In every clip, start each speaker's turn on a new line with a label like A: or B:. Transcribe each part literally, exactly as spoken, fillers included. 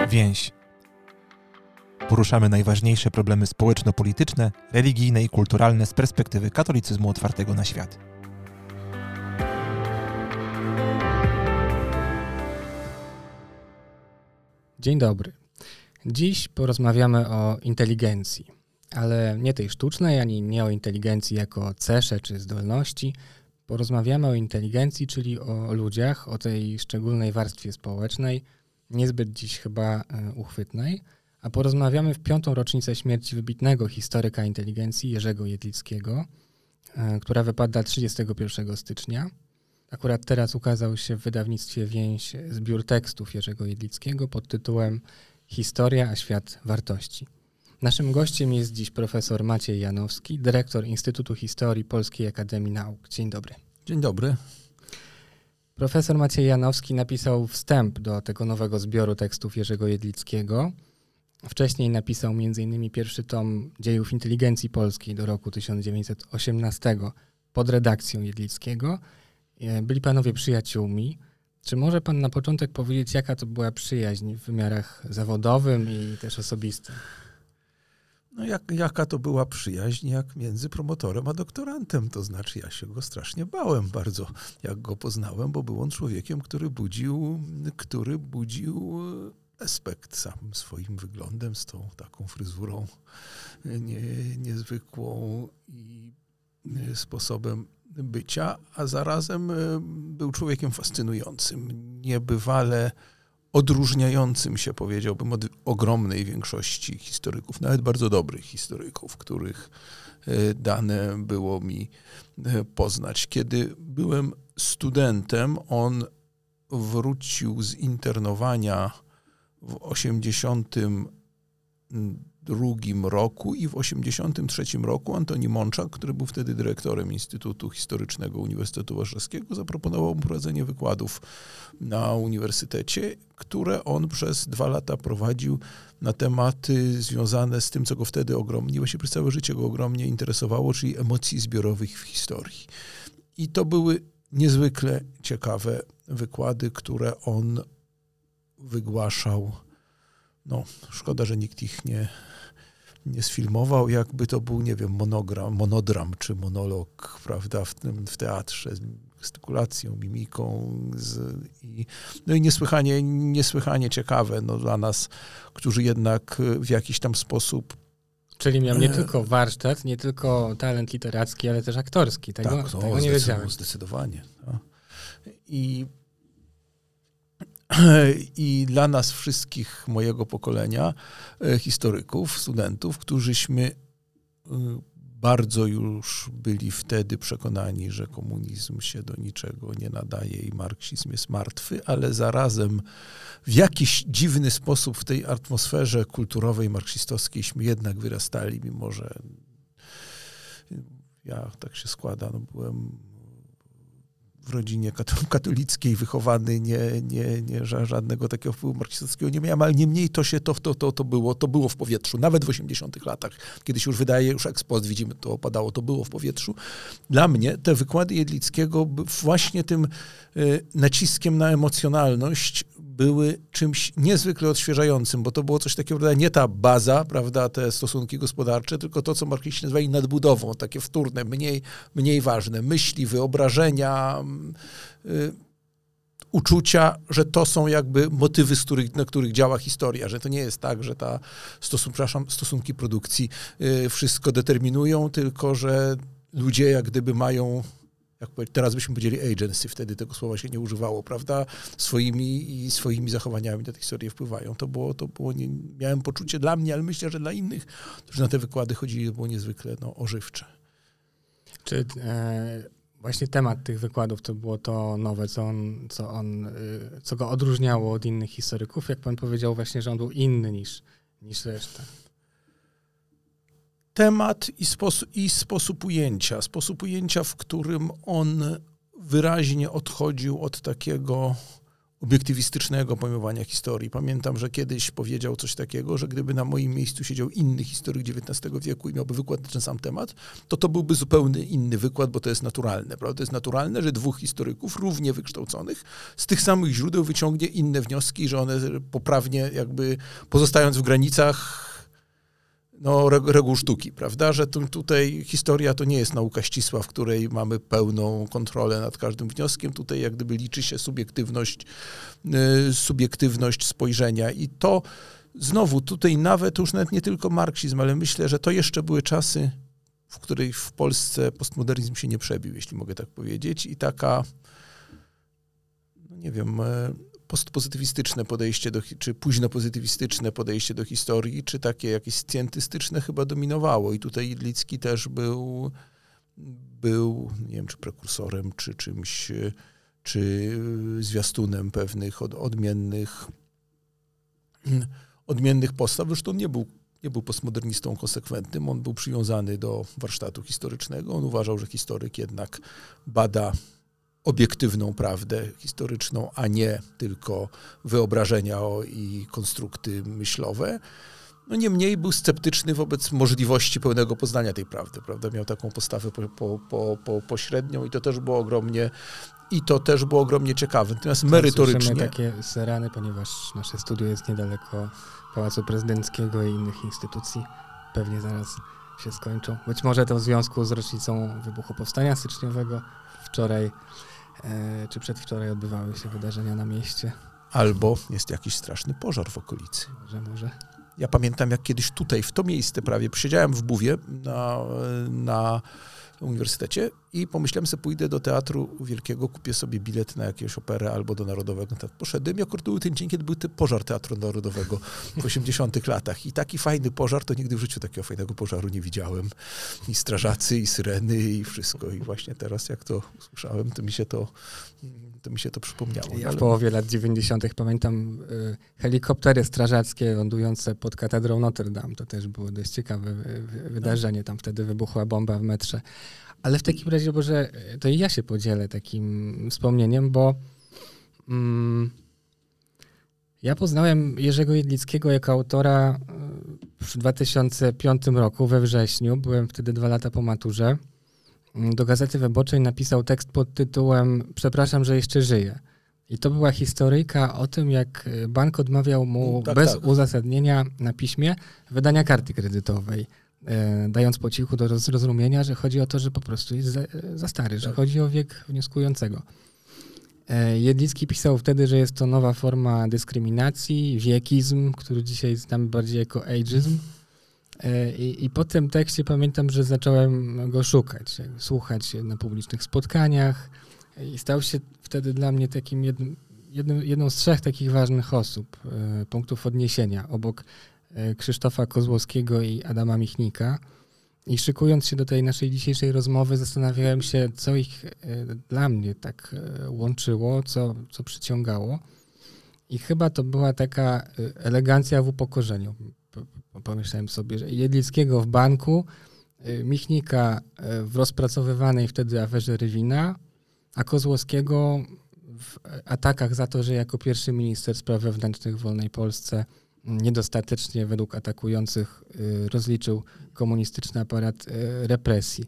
A: Więź. Poruszamy najważniejsze problemy społeczno-polityczne, religijne i kulturalne z perspektywy katolicyzmu otwartego na świat.
B: Dzień dobry. Dziś porozmawiamy o inteligencji, ale nie tej sztucznej, ani nie o inteligencji jako cesze czy zdolności. Porozmawiamy o inteligencji, czyli o ludziach, o tej szczególnej warstwie społecznej, niezbyt dziś chyba uchwytnej, a porozmawiamy w piątą rocznicę śmierci wybitnego historyka inteligencji Jerzego Jedlickiego, która wypada trzydziestego pierwszego stycznia. Akurat teraz ukazał się w wydawnictwie Więź zbiór tekstów Jerzego Jedlickiego pod tytułem Historia, a świat wartości. Naszym gościem jest dziś profesor Maciej Janowski, dyrektor Instytutu Historii Polskiej Akademii Nauk. Dzień dobry.
C: Dzień dobry.
B: Profesor Maciej Janowski napisał wstęp do tego nowego zbioru tekstów Jerzego Jedlickiego. Wcześniej napisał między innymi pierwszy tom Dziejów Inteligencji Polskiej do roku tysiąc dziewięćset osiemnastego pod redakcją Jedlickiego. Byli panowie przyjaciółmi. Czy może pan na początek powiedzieć, jaka to była przyjaźń w wymiarach zawodowym i też osobistym?
C: No jak, jaka to była przyjaźń jak między promotorem a doktorantem, to znaczy ja się go strasznie bałem bardzo, jak go poznałem, bo był on człowiekiem, który budził, który budził respekt samym swoim wyglądem, z tą taką fryzurą nie, niezwykłą i sposobem bycia, a zarazem był człowiekiem fascynującym, niebywale odróżniającym się, powiedziałbym, od ogromnej większości historyków, nawet bardzo dobrych historyków, których dane było mi poznać. Kiedy byłem studentem, on wrócił z internowania w osiemdziesiątym drugim roku i w osiemdziesiątym trzecim roku Antoni Mączak, który był wtedy dyrektorem Instytutu Historycznego Uniwersytetu Warszawskiego, zaproponował mu prowadzenie wykładów na uniwersytecie, które on przez dwa lata prowadził na tematy związane z tym, co go wtedy ogromnie, właściwie przez całe życie go ogromnie interesowało, czyli emocji zbiorowych w historii. I to były niezwykle ciekawe wykłady, które on wygłaszał. No, szkoda, że nikt ich nie, nie sfilmował, jakby to był, nie wiem, monogram, monodram czy monolog, prawda, w, tym, w teatrze, z gestykulacją, mimiką. Z, i, no i niesłychanie, niesłychanie ciekawe no, dla nas, którzy jednak w jakiś tam sposób...
B: Czyli miał nie tylko warsztat, nie tylko talent literacki, ale też aktorski. Tego,
C: tak, no,
B: tego nie wiedziałem.
C: Zdecydowanie. No. I I dla nas wszystkich mojego pokolenia, historyków, studentów, którzyśmy bardzo już byli wtedy przekonani, że komunizm się do niczego nie nadaje i marksizm jest martwy, ale zarazem w jakiś dziwny sposób w tej atmosferze kulturowej marksistowskieśmy jednak wyrastali, mimo że ja tak się składa, no byłem w rodzinie katolickiej wychowany, nie, nie, nie, żadnego takiego wpływu marksistowskiego nie miałem, ale niemniej to się to, to, to, to, było, to było w powietrzu, nawet w osiemdziesiątych latach, kiedy się już wydaje, już ex post widzimy, to opadało, to było w powietrzu. Dla mnie te wykłady Jedlickiego właśnie tym y, naciskiem na emocjonalność były czymś niezwykle odświeżającym, bo to było coś takiego, prawda, nie ta baza, prawda, te stosunki gospodarcze, tylko to, co marksiści nazywali nadbudową, takie wtórne, mniej, mniej ważne, myśli, wyobrażenia, y, uczucia, że to są jakby motywy, z których, na których działa historia, że to nie jest tak, że ta stosun, przepraszam, stosunki produkcji y, wszystko determinują, tylko że ludzie jak gdyby mają, jak teraz byśmy powiedzieli agency, wtedy tego słowa się nie używało, prawda, swoimi i swoimi zachowaniami na tę historię wpływają. To było, to było nie, miałem poczucie dla mnie, ale myślę, że dla innych, którzy na te wykłady chodzili, to było niezwykle no, ożywcze.
B: Czy e, właśnie temat tych wykładów to było to nowe, co on, co on, y, co go odróżniało od innych historyków? Jak pan powiedział właśnie, że on był inny niż, niż reszta.
C: Temat i sposób, i sposób ujęcia. Sposób ujęcia, w którym on wyraźnie odchodził od takiego obiektywistycznego pojmowania historii. Pamiętam, że kiedyś powiedział coś takiego, że gdyby na moim miejscu siedział inny historyk dziewiętnastego wieku i miałby wykład na ten sam temat, to to byłby zupełnie inny wykład, bo to jest naturalne. Prawda? To jest naturalne, że dwóch historyków równie wykształconych z tych samych źródeł wyciągnie inne wnioski, że one poprawnie jakby pozostając w granicach no, reguł sztuki, prawda, że tu, tutaj historia to nie jest nauka ścisła, w której mamy pełną kontrolę nad każdym wnioskiem, tutaj jak gdyby liczy się subiektywność, y, subiektywność spojrzenia i to znowu tutaj nawet, to już nawet nie tylko marksizm, ale myślę, że to jeszcze były czasy, w której w Polsce postmodernizm się nie przebił, jeśli mogę tak powiedzieć i taka, no nie wiem, y, postpozytywistyczne podejście, do, czy późnopozytywistyczne podejście do historii, czy takie jakieś scjentystyczne chyba dominowało. I tutaj Jedlicki też był, był nie wiem, czy prekursorem, czy czymś, czy zwiastunem pewnych od, odmiennych, odmiennych postaw. Zresztą on nie był, nie był postmodernistą konsekwentnym, on był przywiązany do warsztatu historycznego. On uważał, że historyk jednak bada obiektywną prawdę historyczną, a nie tylko wyobrażenia i konstrukty myślowe. No niemniej był sceptyczny wobec możliwości pełnego poznania tej prawdy, prawda? Miał taką postawę po, po, po, po, pośrednią i to też było ogromnie i to też było ogromnie ciekawe. Natomiast merytorycznie...
B: Słyszymy takie serany, ponieważ nasze studio jest niedaleko Pałacu Prezydenckiego i innych instytucji. Pewnie zaraz się skończą. Być może to w związku z rocznicą wybuchu Powstania Styczniowego. Wczoraj e, czy przedwczoraj odbywały się wydarzenia na mieście.
C: Albo jest jakiś straszny pożar w okolicy.
B: Może, może.
C: Ja pamiętam, jak kiedyś tutaj, w to miejsce prawie, siedziałem w Buwie na, na uniwersytecie i pomyślałem sobie, pójdę do Teatru Wielkiego, kupię sobie bilet na jakąś operę albo do Narodowego. Poszedłem i akurat był ten dzień, kiedy był ten pożar Teatru Narodowego w osiemdziesiątych latach. I taki fajny pożar, to nigdy w życiu takiego fajnego pożaru nie widziałem. I strażacy, i syreny, i wszystko. I właśnie teraz, jak to usłyszałem, to mi się to, to, mi się to przypomniało.
B: Ja
C: Ale...
B: w połowie lat dziewięćdziesiątych pamiętam y, helikoptery strażackie lądujące pod katedrą Notre Dame. To też było dość ciekawe wy, wydarzenie. Tam wtedy wybuchła bomba w metrze. Ale w takim razie, Boże, to i ja się podzielę takim wspomnieniem, bo mm, ja poznałem Jerzego Jedlickiego jako autora w dwa tysiące piątym roku, we wrześniu. Byłem wtedy dwa lata po maturze. Do Gazety Wyborczej napisał tekst pod tytułem „Przepraszam, że jeszcze żyję”. I to była historyjka o tym, jak bank odmawiał mu
C: tak,
B: bez
C: tak.
B: uzasadnienia na piśmie wydania karty kredytowej, dając po cichu do zrozumienia, że chodzi o to, że po prostu jest za, za stary, że
C: tak.
B: chodzi o wiek wnioskującego. Jedlicki pisał wtedy, że jest to nowa forma dyskryminacji, wiekizm, który dzisiaj znamy bardziej jako ageism. I, I po tym tekście pamiętam, że zacząłem go szukać, słuchać na publicznych spotkaniach i stał się wtedy dla mnie takim jednym, jednym, jedną z trzech takich ważnych osób, punktów odniesienia, obok Krzysztofa Kozłowskiego i Adama Michnika. I szykując się do tej naszej dzisiejszej rozmowy, zastanawiałem się, co ich dla mnie tak łączyło, co, co przyciągało. I chyba to była taka elegancja w upokorzeniu. Pomyślałem sobie, że Jedlickiego w banku, Michnika w rozpracowywanej wtedy aferze Rywina, a Kozłowskiego w atakach za to, że jako pierwszy minister spraw wewnętrznych w wolnej Polsce niedostatecznie według atakujących rozliczył komunistyczny aparat represji.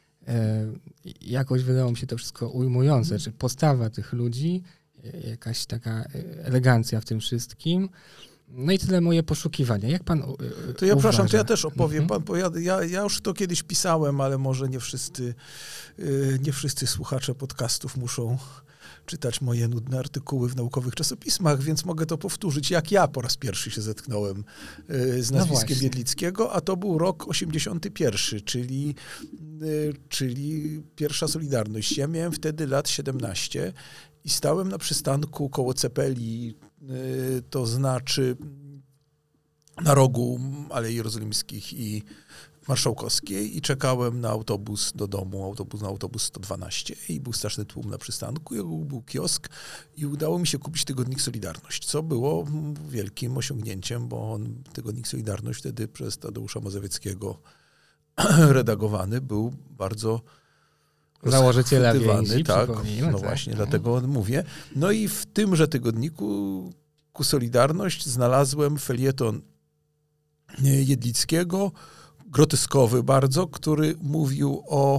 B: Jakoś wydało mi się to wszystko ujmujące, czy postawa tych ludzi, jakaś taka elegancja w tym wszystkim. No i tyle moje poszukiwania. Jak pan u,
C: To ja
B: uważa?
C: przepraszam, to ja też opowiem,
B: Mhm.
C: pan, bo ja, ja, ja już to kiedyś pisałem, ale może nie wszyscy, nie wszyscy słuchacze podcastów muszą czytać moje nudne artykuły w naukowych czasopismach, więc mogę to powtórzyć, jak ja po raz pierwszy się zetknąłem z nazwiskiem
B: No
C: Jedlickiego, a to był rok osiemdziesiąty pierwszy, czyli, czyli pierwsza Solidarność. Ja miałem wtedy lat siedemnaście i stałem na przystanku koło Cepeli, to znaczy na rogu Alei Jerozolimskich i Marszałkowskiej i czekałem na autobus do domu, autobus na autobus sto dwanaście i był straszny tłum na przystanku, i był kiosk i udało mi się kupić tygodnik Solidarność, co było wielkim osiągnięciem, bo on, tygodnik Solidarność wtedy przez Tadeusza Mazowieckiego redagowany był bardzo
B: Założyciela
C: rozchwytywany,
B: więzi,
C: tak,
B: przypomnijmy,
C: no
B: tak.
C: właśnie, dlatego mówię. No i w tymże tygodniku ku Solidarność znalazłem felieton Jedlickiego, groteskowy bardzo, który mówił o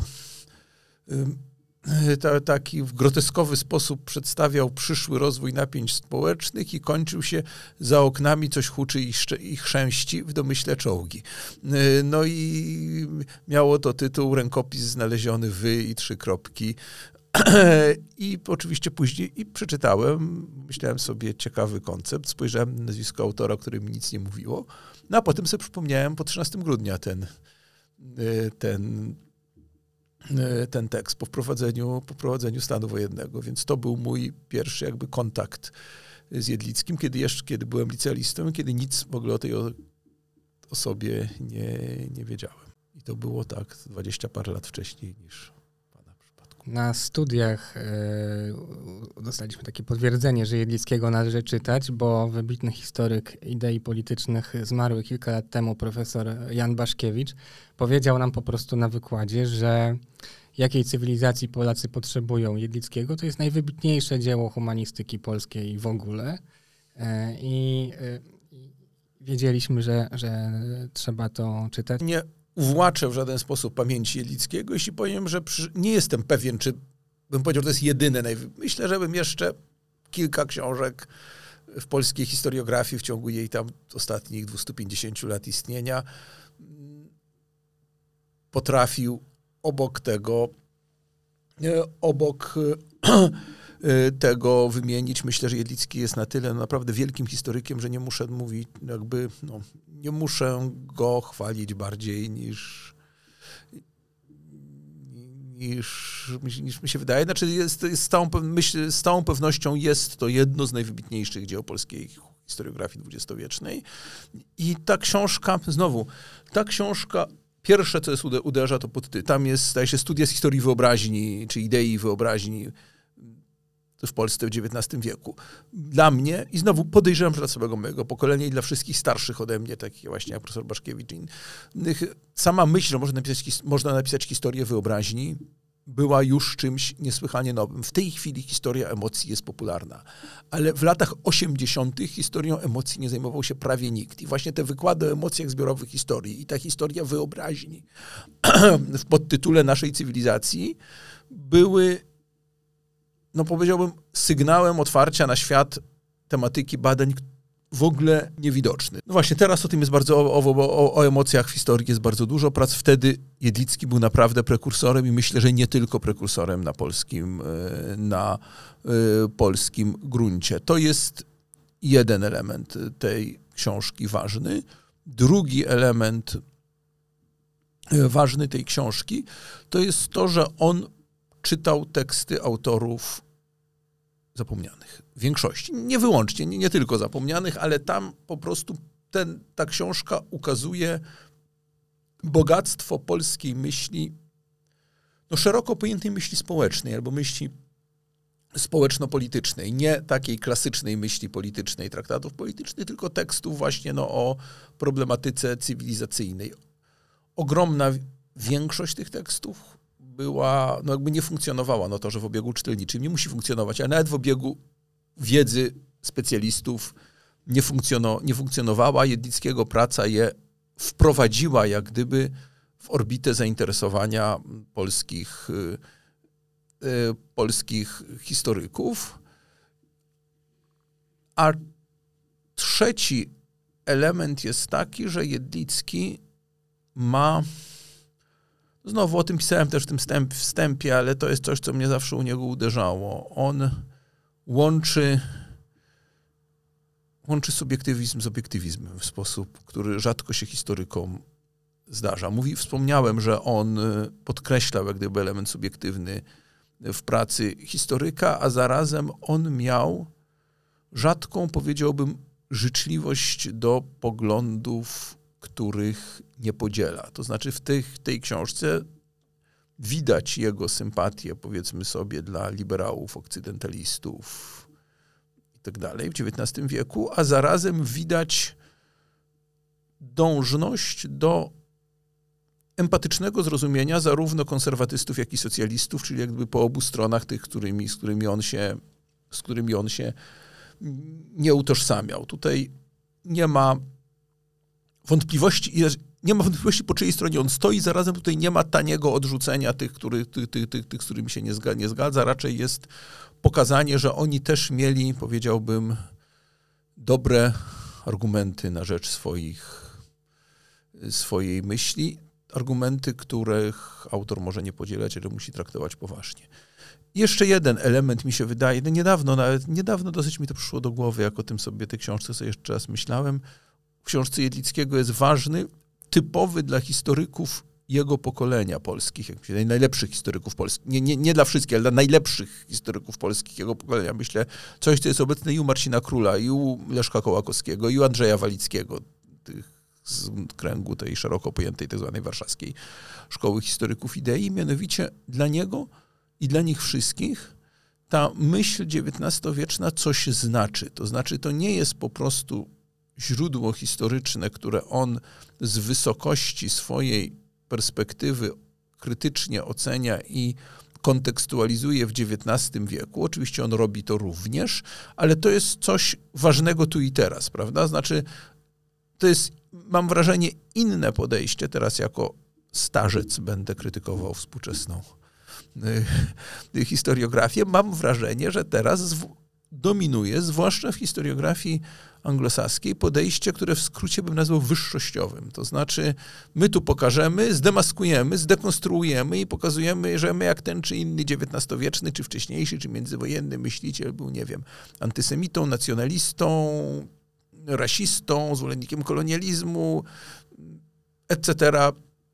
C: ta, taki w groteskowy sposób przedstawiał przyszły rozwój napięć społecznych i kończył się: za oknami coś huczy i, szcze, i chrzęści, w domyśle czołgi. No i miało to tytuł Rękopis znaleziony wy i trzy kropki. I oczywiście później i przeczytałem, myślałem sobie, ciekawy koncept, spojrzałem na nazwisko autora, o którym mi nic nie mówiło, no a potem sobie przypomniałem po trzynastego grudnia ten, ten, ten tekst po wprowadzeniu, po wprowadzeniu stanu wojennego, więc to był mój pierwszy jakby kontakt z Jedlickim, kiedy jeszcze, kiedy byłem licealistą, kiedy nic w ogóle o tej osobie nie, nie wiedziałem. I to było tak dwadzieścia parę lat wcześniej niż
B: na studiach y, dostaliśmy takie potwierdzenie, że Jedlickiego należy czytać, bo wybitny historyk idei politycznych zmarły kilka lat temu profesor Jan Baszkiewicz powiedział nam po prostu na wykładzie, że jakiej cywilizacji Polacy potrzebują Jedlickiego, to jest najwybitniejsze dzieło humanistyki polskiej w ogóle. Y, I y, wiedzieliśmy, że, że trzeba to czytać.
C: Nie uwłaczę w żaden sposób pamięci Jedlickiego, jeśli powiem, że przy... nie jestem pewien, czy bym powiedział, że to jest jedyne. Najwy... Myślę, że bym jeszcze kilka książek w polskiej historiografii w ciągu jej tam ostatnich dwieście pięćdziesiąt lat istnienia potrafił obok tego, obok tego wymienić. Myślę, że Jedlicki jest na tyle naprawdę wielkim historykiem, że nie muszę mówić, jakby, no, nie muszę go chwalić bardziej niż, niż, niż mi się wydaje. Znaczy jest, jest z, całą, myśl, z całą pewnością jest to jedno z najwybitniejszych dzieł polskiej historiografii dwudziestowiecznej. I ta książka, znowu, ta książka, pierwsze, co jest uderza, to pod ty. Tam jest, staje się studia z historii wyobraźni, czy idei wyobraźni w Polsce w dziewiętnastym wieku. Dla mnie, i znowu podejrzewam, że dla całego mojego pokolenia i dla wszystkich starszych ode mnie, takich właśnie jak profesor Baszkiewicz i innych, sama myśl, że można napisać, można napisać historię wyobraźni, była już czymś niesłychanie nowym. W tej chwili historia emocji jest popularna, ale w latach osiemdziesiątych historią emocji nie zajmował się prawie nikt. I właśnie te wykłady o emocjach zbiorowych historii i ta historia wyobraźni w podtytule naszej cywilizacji były, no powiedziałbym, sygnałem otwarcia na świat tematyki badań w ogóle niewidoczny. No właśnie, teraz o tym jest bardzo, o, o, o emocjach w historii jest bardzo dużo prac. Wtedy Jedlicki był naprawdę prekursorem i myślę, że nie tylko prekursorem na polskim, na polskim gruncie. To jest jeden element tej książki ważny. Drugi element ważny tej książki to jest to, że on czytał teksty autorów zapomnianych. W większości. Nie wyłącznie, nie, nie tylko zapomnianych, ale tam po prostu ten, ta książka ukazuje bogactwo polskiej myśli, no szeroko pojętej myśli społecznej albo myśli społeczno-politycznej. Nie takiej klasycznej myśli politycznej, traktatów politycznych, tylko tekstów właśnie no, o problematyce cywilizacyjnej. Ogromna większość tych tekstów była, no jakby nie funkcjonowała, no to, że w obiegu czytelniczym nie musi funkcjonować, ale nawet w obiegu wiedzy specjalistów nie, funkcjono, nie funkcjonowała. Jedlickiego praca je wprowadziła jak gdyby w orbitę zainteresowania polskich, y, y, polskich historyków. A trzeci element jest taki, że Jedlicki ma, znowu o tym pisałem też w tym wstęp, wstępie, ale to jest coś, co mnie zawsze u niego uderzało. On łączy, łączy subiektywizm z obiektywizmem w sposób, który rzadko się historykom zdarza. Mówi, wspomniałem, że on podkreślał jak gdyby element subiektywny w pracy historyka, a zarazem on miał rzadką, powiedziałbym, życzliwość do poglądów, których nie podziela. To znaczy w tej, tej książce widać jego sympatię, powiedzmy sobie, dla liberałów, okcydentalistów i tak dalej w dziewiętnastym wieku, a zarazem widać dążność do empatycznego zrozumienia zarówno konserwatystów, jak i socjalistów, czyli jakby po obu stronach tych, którymi, z, którymi on się, z którymi on się nie utożsamiał. Tutaj nie ma wątpliwości, nie ma wątpliwości, po czyjej stronie on stoi, zarazem tutaj nie ma taniego odrzucenia tych, który, tych, tych, tych, tych z którymi się nie zgadza, nie zgadza. Raczej jest pokazanie, że oni też mieli, powiedziałbym, dobre argumenty na rzecz swoich, swojej myśli. Argumenty, których autor może nie podzielać, ale musi traktować poważnie. Jeszcze jeden element mi się wydaje, no niedawno, nawet niedawno dosyć mi to przyszło do głowy, jak o tym sobie, tej książce sobie jeszcze raz myślałem. W książce Jedlickiego jest ważny, typowy dla historyków jego pokolenia polskich, jak myślę, najlepszych historyków polskich, nie, nie, nie dla wszystkich, ale dla najlepszych historyków polskich jego pokolenia. Myślę, coś, co jest obecne i u Marcina Króla, i u Leszka Kołakowskiego, i u Andrzeja Walickiego, tych z kręgu tej szeroko pojętej tak zwanej warszawskiej szkoły historyków idei. Mianowicie dla niego i dla nich wszystkich ta myśl dziewiętnastowieczna coś znaczy. To znaczy, to nie jest po prostu źródło historyczne, które on z wysokości swojej perspektywy krytycznie ocenia i kontekstualizuje w dziewiętnastym wieku. Oczywiście on robi to również, ale to jest coś ważnego tu i teraz, prawda? Znaczy, to jest, mam wrażenie, inne podejście. Teraz jako starzec będę krytykował współczesną y, historiografię. Mam wrażenie, że teraz zw- dominuje, zwłaszcza w historiografii anglosaskiej, podejście, które w skrócie bym nazwał wyższościowym. To znaczy, my tu pokażemy, zdemaskujemy, zdekonstruujemy i pokazujemy, że my jak ten czy inny dziewiętnastowieczny, czy wcześniejszy, czy międzywojenny myśliciel był, nie wiem, antysemitą, nacjonalistą, rasistą, zwolennikiem kolonializmu, et cetera,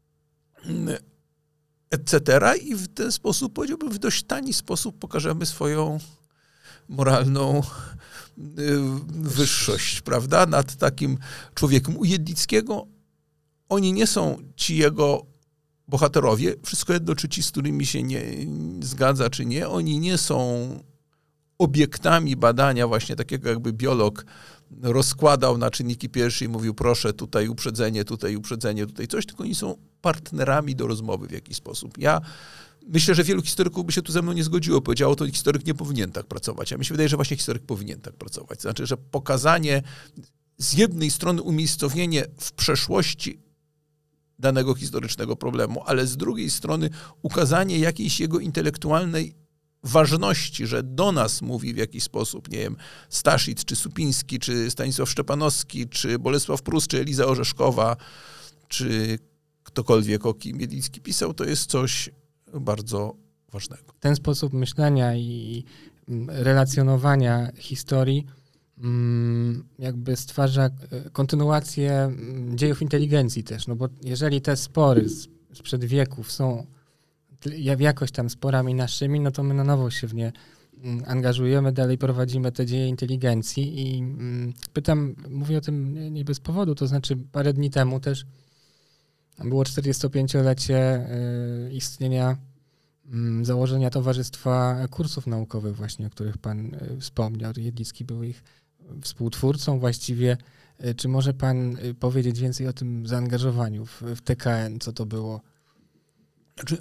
C: et cetera. I w ten sposób, powiedziałbym, w dość tani sposób pokażemy swoją moralną wyższość, prawda, nad takim człowiekiem. U Jedlickiego oni nie są ci jego bohaterowie, wszystko jedno, czy ci, z którymi się nie zgadza, czy nie, oni nie są obiektami badania właśnie takiego, jakby biolog rozkładał na czynniki pierwsze i mówił, proszę, tutaj uprzedzenie, tutaj uprzedzenie, tutaj coś, tylko oni są partnerami do rozmowy w jakiś sposób. Ja myślę, że wielu historyków by się tu ze mną nie zgodziło, powiedziało, to historyk nie powinien tak pracować. A mi się wydaje, że właśnie historyk powinien tak pracować. To znaczy, że pokazanie z jednej strony umiejscowienie w przeszłości danego historycznego problemu, ale z drugiej strony ukazanie jakiejś jego intelektualnej ważności, że do nas mówi w jakiś sposób, nie wiem, Staszic, czy Supiński, czy Stanisław Szczepanowski, czy Bolesław Prus, czy Eliza Orzeszkowa, czy ktokolwiek, o kim Jedlicki pisał, to jest coś bardzo ważnego.
B: Ten sposób myślenia i relacjonowania historii jakby stwarza kontynuację dziejów inteligencji też, no bo jeżeli te spory sprzed wieków są jakoś tam sporami naszymi, no to my na nowo się w nie angażujemy, dalej prowadzimy te dzieje inteligencji i pytam, mówię o tym nie bez powodu, to znaczy parę dni temu też było czterdziestopięciolecie istnienia założenia Towarzystwa Kursów Naukowych właśnie, o których pan wspomniał. Jedlicki był ich współtwórcą właściwie. Czy może pan powiedzieć więcej o tym zaangażowaniu w, w T K N, co to było?
C: Znaczy,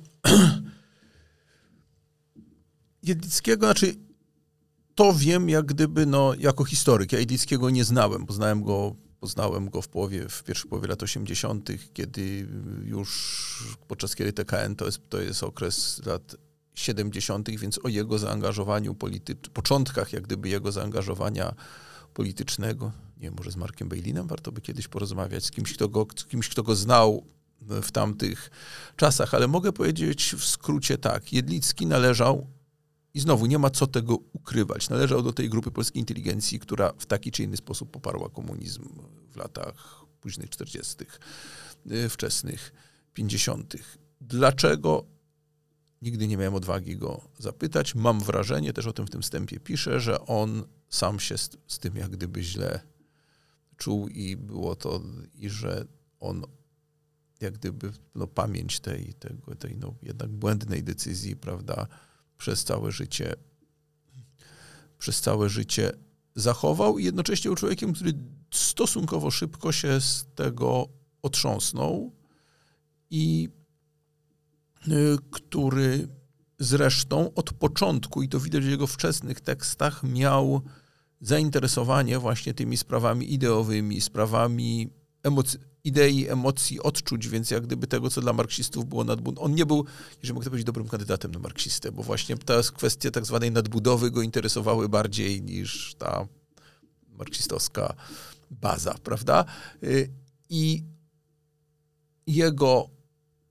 C: Jedlickiego, znaczy to wiem jak gdyby, no, jako historyk. Ja Jedlickiego nie znałem, poznałem go, poznałem go w połowie, w pierwszej połowie lat osiemdziesiątych, kiedy już, podczas kiedy T K N to jest, to jest okres lat siedemdziesiątych, więc o jego zaangażowaniu politycznym, początkach jak gdyby jego zaangażowania politycznego, nie wiem, może z Markiem Bejlinem warto by kiedyś porozmawiać, z kimś, kto go, z kimś, kto go znał w tamtych czasach, ale mogę powiedzieć w skrócie tak, Jedlicki należał, i znowu nie ma co tego ukrywać, należał do tej grupy polskiej inteligencji, która w taki czy inny sposób poparła komunizm w latach późnych czterdziestych, wczesnych pięćdziesiątych. Dlaczego? Nigdy nie miałem odwagi go zapytać. Mam wrażenie, też o tym w tym wstępie piszę, że on sam się z, z tym jak gdyby źle czuł i było to, i że on jak gdyby no, pamięć tej, tego, tej no, jednak błędnej decyzji, prawda, przez całe życie przez całe życie zachował i jednocześnie był człowiekiem, który stosunkowo szybko się z tego otrząsnął i y, który zresztą od początku, i to widać w jego wczesnych tekstach, miał zainteresowanie właśnie tymi sprawami ideowymi, sprawami emocji, idei, emocji, odczuć, więc jak gdyby tego, co dla marksistów było nadbudowane. On nie był, jeżeli mogę powiedzieć, dobrym kandydatem na marksistę, bo właśnie te kwestie tak zwanej nadbudowy go interesowały bardziej niż ta marksistowska baza, prawda? I jego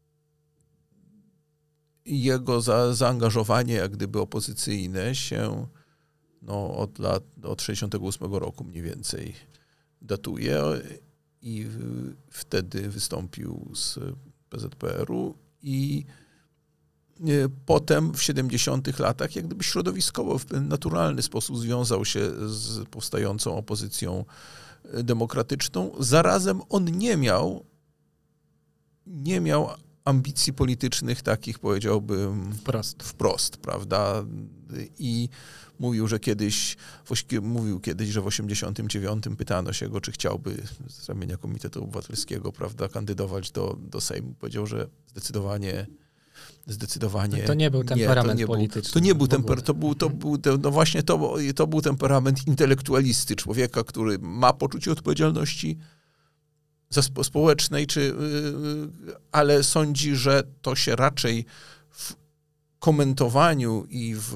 C: jego za, zaangażowanie jak gdyby opozycyjne się no, od lat, od sześćdziesiątego ósmego roku mniej więcej datuje i wtedy wystąpił z P Z P R u i potem w siedemdziesiątych latach jak gdyby środowiskowo w pewien naturalny sposób związał się z powstającą opozycją demokratyczną. Zarazem on nie miał nie miał ambicji politycznych takich, powiedziałbym,
B: wprost,
C: wprost, prawda? I mówił, że kiedyś, mówił kiedyś, że w osiemdziesiątym dziewiątym pytano się go, czy chciałby z ramienia Komitetu Obywatelskiego, prawda, kandydować do, do Sejmu. Powiedział, że zdecydowanie zdecydowanie
B: to nie był temperament
C: nie, to nie
B: polityczny.
C: Był, to nie był temperament, to był, to był, to, no właśnie to, to był temperament intelektualisty, człowieka, który ma poczucie odpowiedzialności za spo, społecznej, czy, ale sądzi, że to się raczej w komentowaniu i w,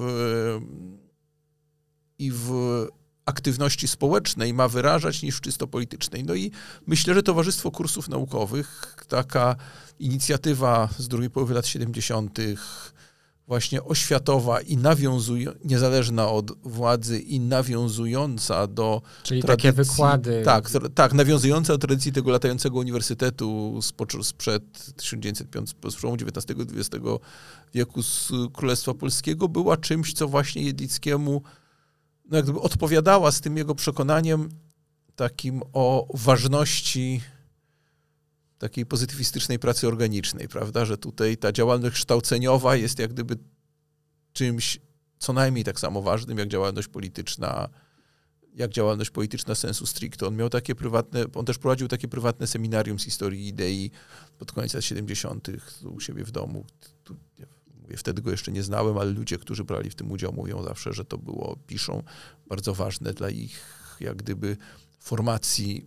C: i w aktywności społecznej ma wyrażać niż w czysto politycznej. No i myślę, że Towarzystwo Kursów Naukowych, taka inicjatywa z drugiej połowy lat siedemdziesiątych, właśnie oświatowa i nawiązująca, niezależna od władzy i nawiązująca do
B: Czyli
C: tradycji,
B: takie wykłady.
C: Tak, tak, nawiązująca do tradycji tego latającego uniwersytetu sprzed tysiąc dziewięćset piątego, z przełomu dziewiętnastego i dwudziestego wieku z Królestwa Polskiego, była czymś, co właśnie Jedlickiemu no jak gdyby odpowiadała z tym jego przekonaniem takim o ważności takiej pozytywistycznej pracy organicznej, prawda, że tutaj ta działalność kształceniowa jest jak gdyby czymś co najmniej tak samo ważnym, jak działalność polityczna, jak działalność polityczna sensu stricto. On miał takie prywatne, on też prowadził takie prywatne seminarium z historii idei pod koniec lat siedemdziesiątych u siebie w domu. Tu, mówię, wtedy go jeszcze nie znałem, ale ludzie, którzy brali w tym udział, mówią zawsze, że to było, piszą, bardzo ważne dla ich jak gdyby formacji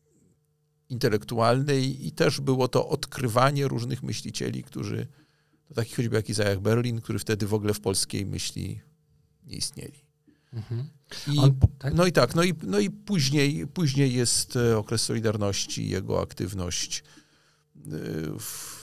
C: intelektualnej i też było to odkrywanie różnych myślicieli, którzy, no takich choćby jak Isaiah Berlin, który wtedy w ogóle w polskiej myśli nie istnieli. Mhm. I, On, tak? No i tak, no i, no i później, później jest okres Solidarności, jego aktywność w,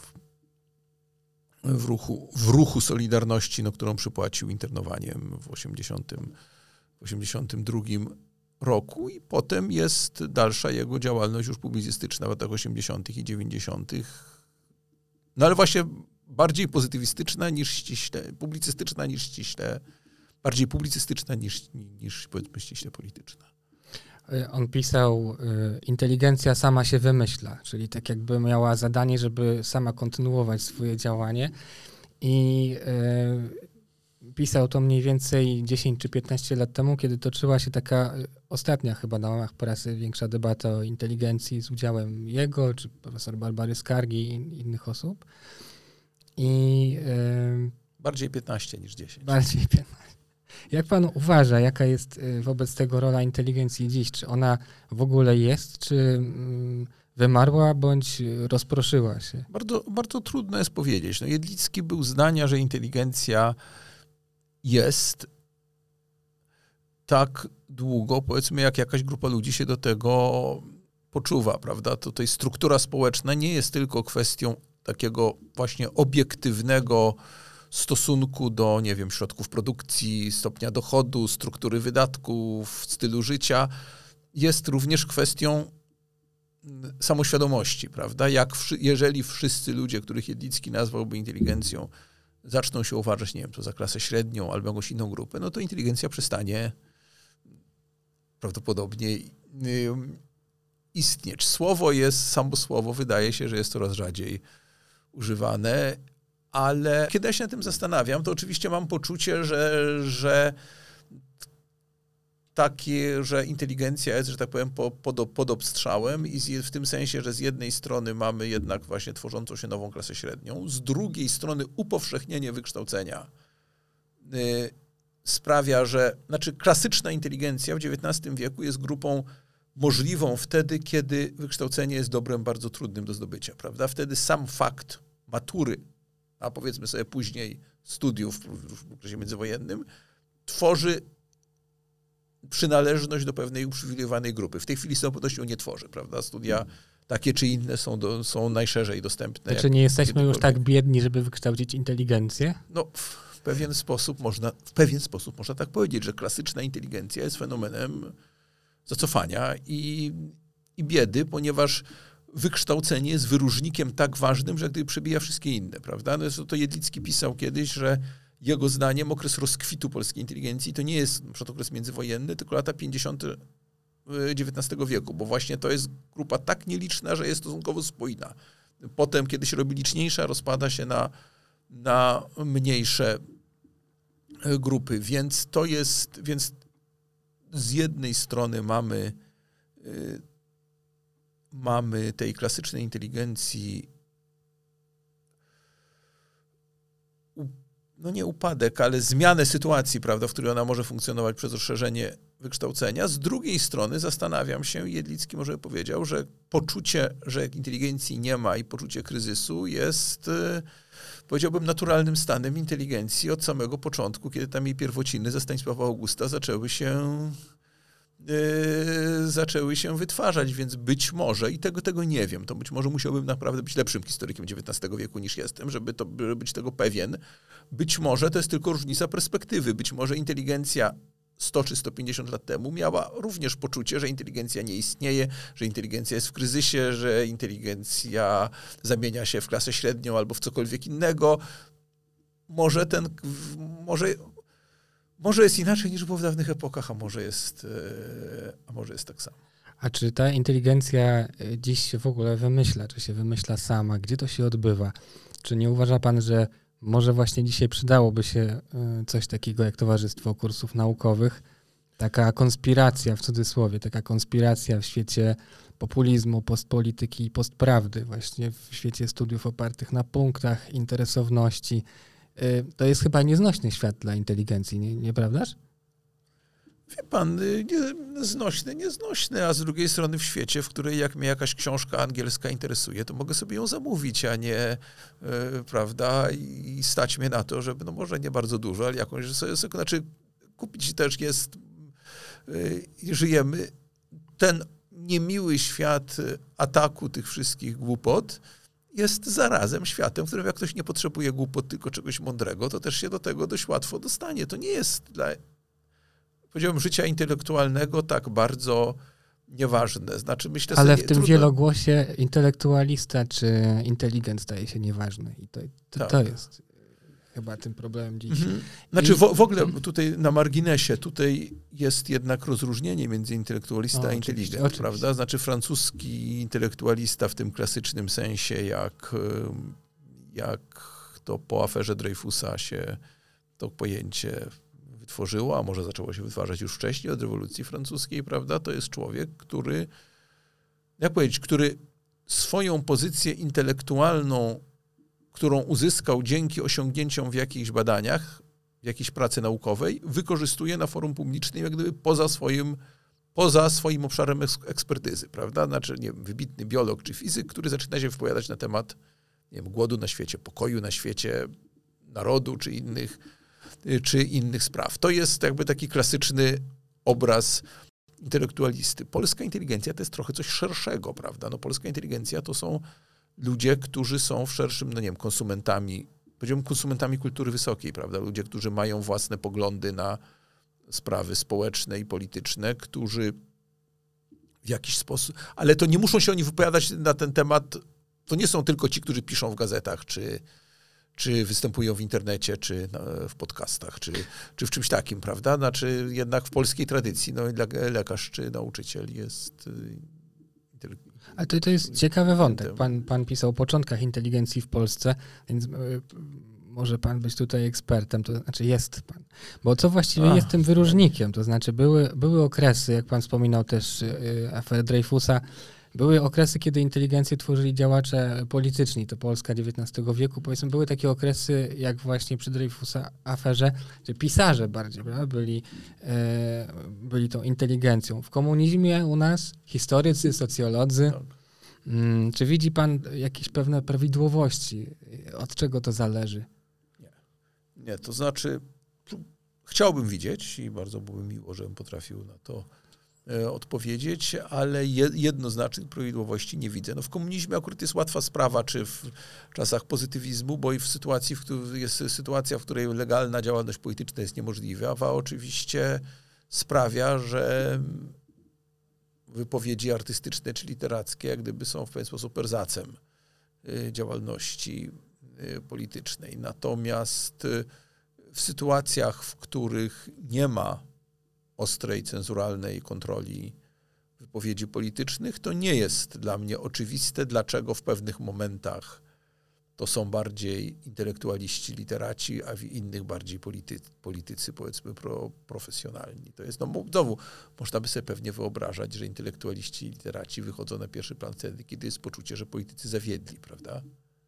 C: w, ruchu, w ruchu Solidarności, no, którą przypłacił internowaniem w osiemdziesiątym drugim roku i potem jest dalsza jego działalność już publicystyczna w latach osiemdziesiątych i dziewięćdziesiątych. No ale właśnie bardziej pozytywistyczna niż ściśle, publicystyczna niż ściśle, bardziej publicystyczna niż, niż powiedzmy ściśle polityczna.
B: On pisał, inteligencja sama się wymyśla, czyli tak jakby miała zadanie, żeby sama kontynuować swoje działanie i pisał to mniej więcej dziesięć czy piętnaście lat temu, kiedy toczyła się taka ostatnia chyba na łamach prasy większa debata o inteligencji z udziałem jego, czy profesor Barbary Skargi i innych osób. I, yy,
C: bardziej piętnaście niż dziesięć.
B: Bardziej piętnaście. Jak pan uważa, jaka jest wobec tego rola inteligencji dziś? Czy ona w ogóle jest, czy yy, wymarła, bądź rozproszyła się?
C: Bardzo, bardzo trudno jest powiedzieć. No, Jedlicki był zdania, że inteligencja jest tak długo, powiedzmy, jak jakaś grupa ludzi się do tego poczuwa, prawda? To tej struktura społeczna nie jest tylko kwestią takiego właśnie obiektywnego stosunku do, nie wiem, środków produkcji, stopnia dochodu, struktury wydatków, stylu życia. Jest również kwestią samoświadomości, prawda? Jak, jeżeli wszyscy ludzie, których Jedlicki nazwałby inteligencją, zaczną się uważać, nie wiem, to za klasę średnią albo jakąś inną grupę, no to inteligencja przestanie prawdopodobnie istnieć. Słowo jest, samo słowo wydaje się, że jest coraz rzadziej używane, ale kiedy ja się nad tym zastanawiam, to oczywiście mam poczucie, że, że takie, że inteligencja jest, że tak powiem, po, pod, pod obstrzałem i z, w tym sensie, że z jednej strony mamy jednak właśnie tworzącą się nową klasę średnią, z drugiej strony upowszechnienie wykształcenia y, sprawia, że, znaczy klasyczna inteligencja w dziewiętnastym wieku jest grupą możliwą wtedy, kiedy wykształcenie jest dobrem bardzo trudnym do zdobycia, prawda? Wtedy sam fakt matury, a powiedzmy sobie później studiów w okresie międzywojennym, tworzy przynależność do pewnej uprzywilejowanej grupy. W tej chwili z tą pewnością nie tworzy, prawda? Studia takie czy inne są, do, są najszerzej dostępne.
B: To czy nie jesteśmy już tak biedni, żeby wykształcić inteligencję?
C: No, w pewien sposób można, w pewien sposób można tak powiedzieć, że klasyczna inteligencja jest fenomenem zacofania i, i biedy, ponieważ wykształcenie jest wyróżnikiem tak ważnym, że gdyby przebija wszystkie inne, prawda? No, to Jedlicki pisał kiedyś, że jego zdaniem okres rozkwitu polskiej inteligencji to nie jest na przykład okres międzywojenny, tylko lata pięćdziesiąte dziewiętnastego wieku, bo właśnie to jest grupa tak nieliczna, że jest stosunkowo spójna. Potem, kiedy się robi liczniejsza, rozpada się na, na mniejsze grupy, więc to jest, więc z jednej strony mamy, y, mamy tej klasycznej inteligencji no nie upadek, ale zmianę sytuacji, prawda, w której ona może funkcjonować przez rozszerzenie wykształcenia. Z drugiej strony zastanawiam się, Jedlicki może powiedział, że poczucie, że inteligencji nie ma i poczucie kryzysu jest, powiedziałbym, naturalnym stanem inteligencji od samego początku, kiedy tam jej pierwociny ze Stanisława Augusta zaczęły się Yy, zaczęły się wytwarzać, więc być może, i tego, tego nie wiem, to być może musiałbym naprawdę być lepszym historykiem dziewiętnastego wieku niż jestem, żeby, to, żeby być tego pewien. Być może to jest tylko różnica perspektywy. Być może inteligencja sto czy sto pięćdziesiąt lat temu miała również poczucie, że inteligencja nie istnieje, że inteligencja jest w kryzysie, że inteligencja zamienia się w klasę średnią albo w cokolwiek innego. Może ten, może... Może jest inaczej niż było w dawnych epokach, a może jest, a może jest tak samo.
B: A czy ta inteligencja dziś się w ogóle wymyśla? Czy się wymyśla sama? Gdzie to się odbywa? Czy nie uważa pan, że może właśnie dzisiaj przydałoby się coś takiego jak Towarzystwo Kursów Naukowych? Taka konspiracja, w cudzysłowie, taka konspiracja w świecie populizmu, postpolityki i postprawdy, właśnie w świecie studiów opartych na punktach, interesowności. To jest chyba nieznośny świat dla inteligencji, nie, nieprawdaż?
C: Wie pan, nieznośny, nieznośny, a z drugiej strony w świecie, w której jak mnie jakaś książka angielska interesuje, to mogę sobie ją zamówić, a nie, yy, prawda, i stać mnie na to, żeby, no może nie bardzo dużo, ale jakąś, sobie, znaczy kupić też jest, yy, żyjemy, ten niemiły świat ataku tych wszystkich głupot jest zarazem światem, w którym jak ktoś nie potrzebuje głupot, tylko czegoś mądrego, to też się do tego dość łatwo dostanie. To nie jest dla, powiedziałbym, życia intelektualnego tak bardzo nieważne. Znaczy, myślę,
B: Ale
C: sobie,
B: w tym
C: trudno...
B: wielogłosie intelektualista czy inteligent staje się nieważny. I to, to,
C: tak.
B: to jest chyba tym problemem dziś.
C: Mhm. Znaczy w, w ogóle tutaj na marginesie, tutaj jest jednak rozróżnienie między intelektualista
B: o,
C: a inteligent,
B: oczywiście.
C: prawda? Znaczy francuski intelektualista w tym klasycznym sensie, jak, jak to po aferze Dreyfusa się to pojęcie wytworzyło, a może zaczęło się wytwarzać już wcześniej od rewolucji francuskiej, prawda? To jest człowiek, który, jak powiedzieć, który swoją pozycję intelektualną, którą uzyskał dzięki osiągnięciom w jakichś badaniach, w jakiejś pracy naukowej, wykorzystuje na forum publicznym jak gdyby poza swoim, poza swoim obszarem ekspertyzy, prawda? Znaczy, nie wiem, wybitny biolog czy fizyk, który zaczyna się wypowiadać na temat, nie wiem, głodu na świecie, pokoju na świecie, narodu czy innych, czy innych spraw. To jest jakby taki klasyczny obraz intelektualisty. Polska inteligencja to jest trochę coś szerszego, prawda? No, polska inteligencja to są ludzie, którzy są w szerszym, no nie wiem, konsumentami, powiedziałbym konsumentami kultury wysokiej, prawda? Ludzie, którzy mają własne poglądy na sprawy społeczne i polityczne, którzy w jakiś sposób, ale to nie muszą się oni wypowiadać na ten temat, to nie są tylko ci, którzy piszą w gazetach, czy, czy występują w internecie, czy w podcastach, czy, czy w czymś takim, prawda? Znaczy jednak w polskiej tradycji, no lekarz czy nauczyciel jest...
B: Ale to, to jest ciekawy wątek. Pan, pan pisał o początkach inteligencji w Polsce, więc y, może pan być tutaj ekspertem, to znaczy jest pan. Bo co właściwie
C: A.
B: jest tym wyróżnikiem? To znaczy były, były okresy, jak pan wspominał też yy, aferę Dreyfusa, były okresy, kiedy inteligencję tworzyli działacze polityczni, to Polska dziewiętnastego wieku. Powiedzmy, były takie okresy, jak właśnie przy Dreyfusa aferze, że pisarze bardziej prawda, byli, e, byli tą inteligencją. W komunizmie u nas historycy, socjolodzy.
C: Tak.
B: Mm, czy widzi pan jakieś pewne prawidłowości? Od czego to zależy?
C: Nie, nie, to znaczy chciałbym widzieć i bardzo byłoby miło, żebym potrafił na to odpowiedzieć, ale jednoznacznych prawidłowości nie widzę. No w komunizmie akurat jest łatwa sprawa, czy w czasach pozytywizmu, bo i w sytuacji, w której jest sytuacja, w której legalna działalność polityczna jest niemożliwa, a oczywiście sprawia, że wypowiedzi artystyczne czy literackie jak gdyby są w pewien sposób erzacem działalności politycznej. Natomiast w sytuacjach, w których nie ma ostrej, cenzuralnej kontroli wypowiedzi politycznych, to nie jest dla mnie oczywiste, dlaczego w pewnych momentach to są bardziej intelektualiści, literaci, a w innych bardziej politycy, politycy powiedzmy pro, profesjonalni. To jest, no znowu, można by sobie pewnie wyobrażać, że intelektualiści i literaci wychodzą na pierwszy plan wtedy, kiedy jest poczucie, że politycy zawiedli, prawda?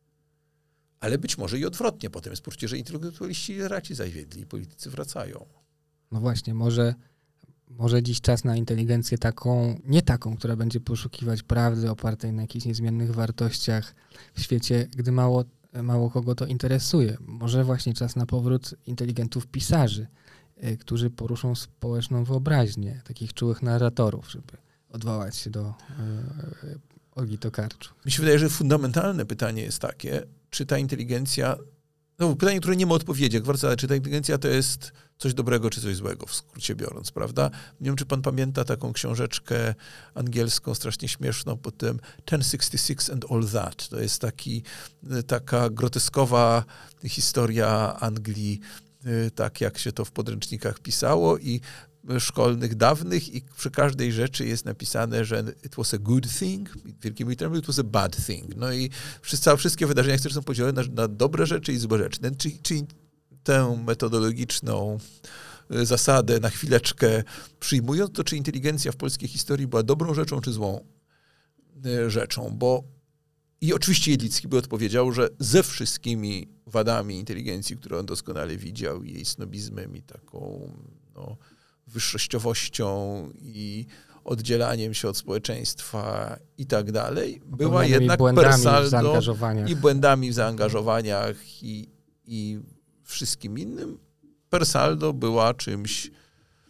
C: Ale być może i odwrotnie. Potem jest poczucie, że intelektualiści i literaci zawiedli i politycy wracają.
B: No właśnie, może Może dziś czas na inteligencję taką, nie taką, która będzie poszukiwać prawdy opartej na jakichś niezmiennych wartościach w świecie, gdy mało, mało kogo to interesuje. Może właśnie czas na powrót inteligentów pisarzy, y, którzy poruszą społeczną wyobraźnię, takich czułych narratorów, żeby odwołać się do y, y, Olgi Tokarczuk.
C: Mi się wydaje, że fundamentalne pytanie jest takie, czy ta inteligencja, no pytanie, które nie ma odpowiedzi, jak bardzo, ale czy ta inteligencja to jest coś dobrego, czy coś złego, w skrócie biorąc, prawda? Nie wiem, czy pan pamięta taką książeczkę angielską, strasznie śmieszną, pod tym ten sixty six and all that. To jest taki, taka groteskowa historia Anglii, tak jak się to w podręcznikach pisało i szkolnych dawnych i przy każdej rzeczy jest napisane, że it was a good thing, wielkimi literami, it was a bad thing. No i wszyscy, wszystkie wydarzenia są podzielone na, na dobre rzeczy i złe rzeczy. Czyli, czyli tę metodologiczną zasadę na chwileczkę przyjmując, to czy inteligencja w polskiej historii była dobrą rzeczą, czy złą rzeczą, bo i oczywiście Jedlicki by odpowiedział, że ze wszystkimi wadami inteligencji, które on doskonale widział, i jej snobizmem i taką no, wyższościowością i oddzielaniem się od społeczeństwa i tak dalej, była jednak per saldo i błędami w zaangażowaniach i, i wszystkim innym, per saldo była czymś y,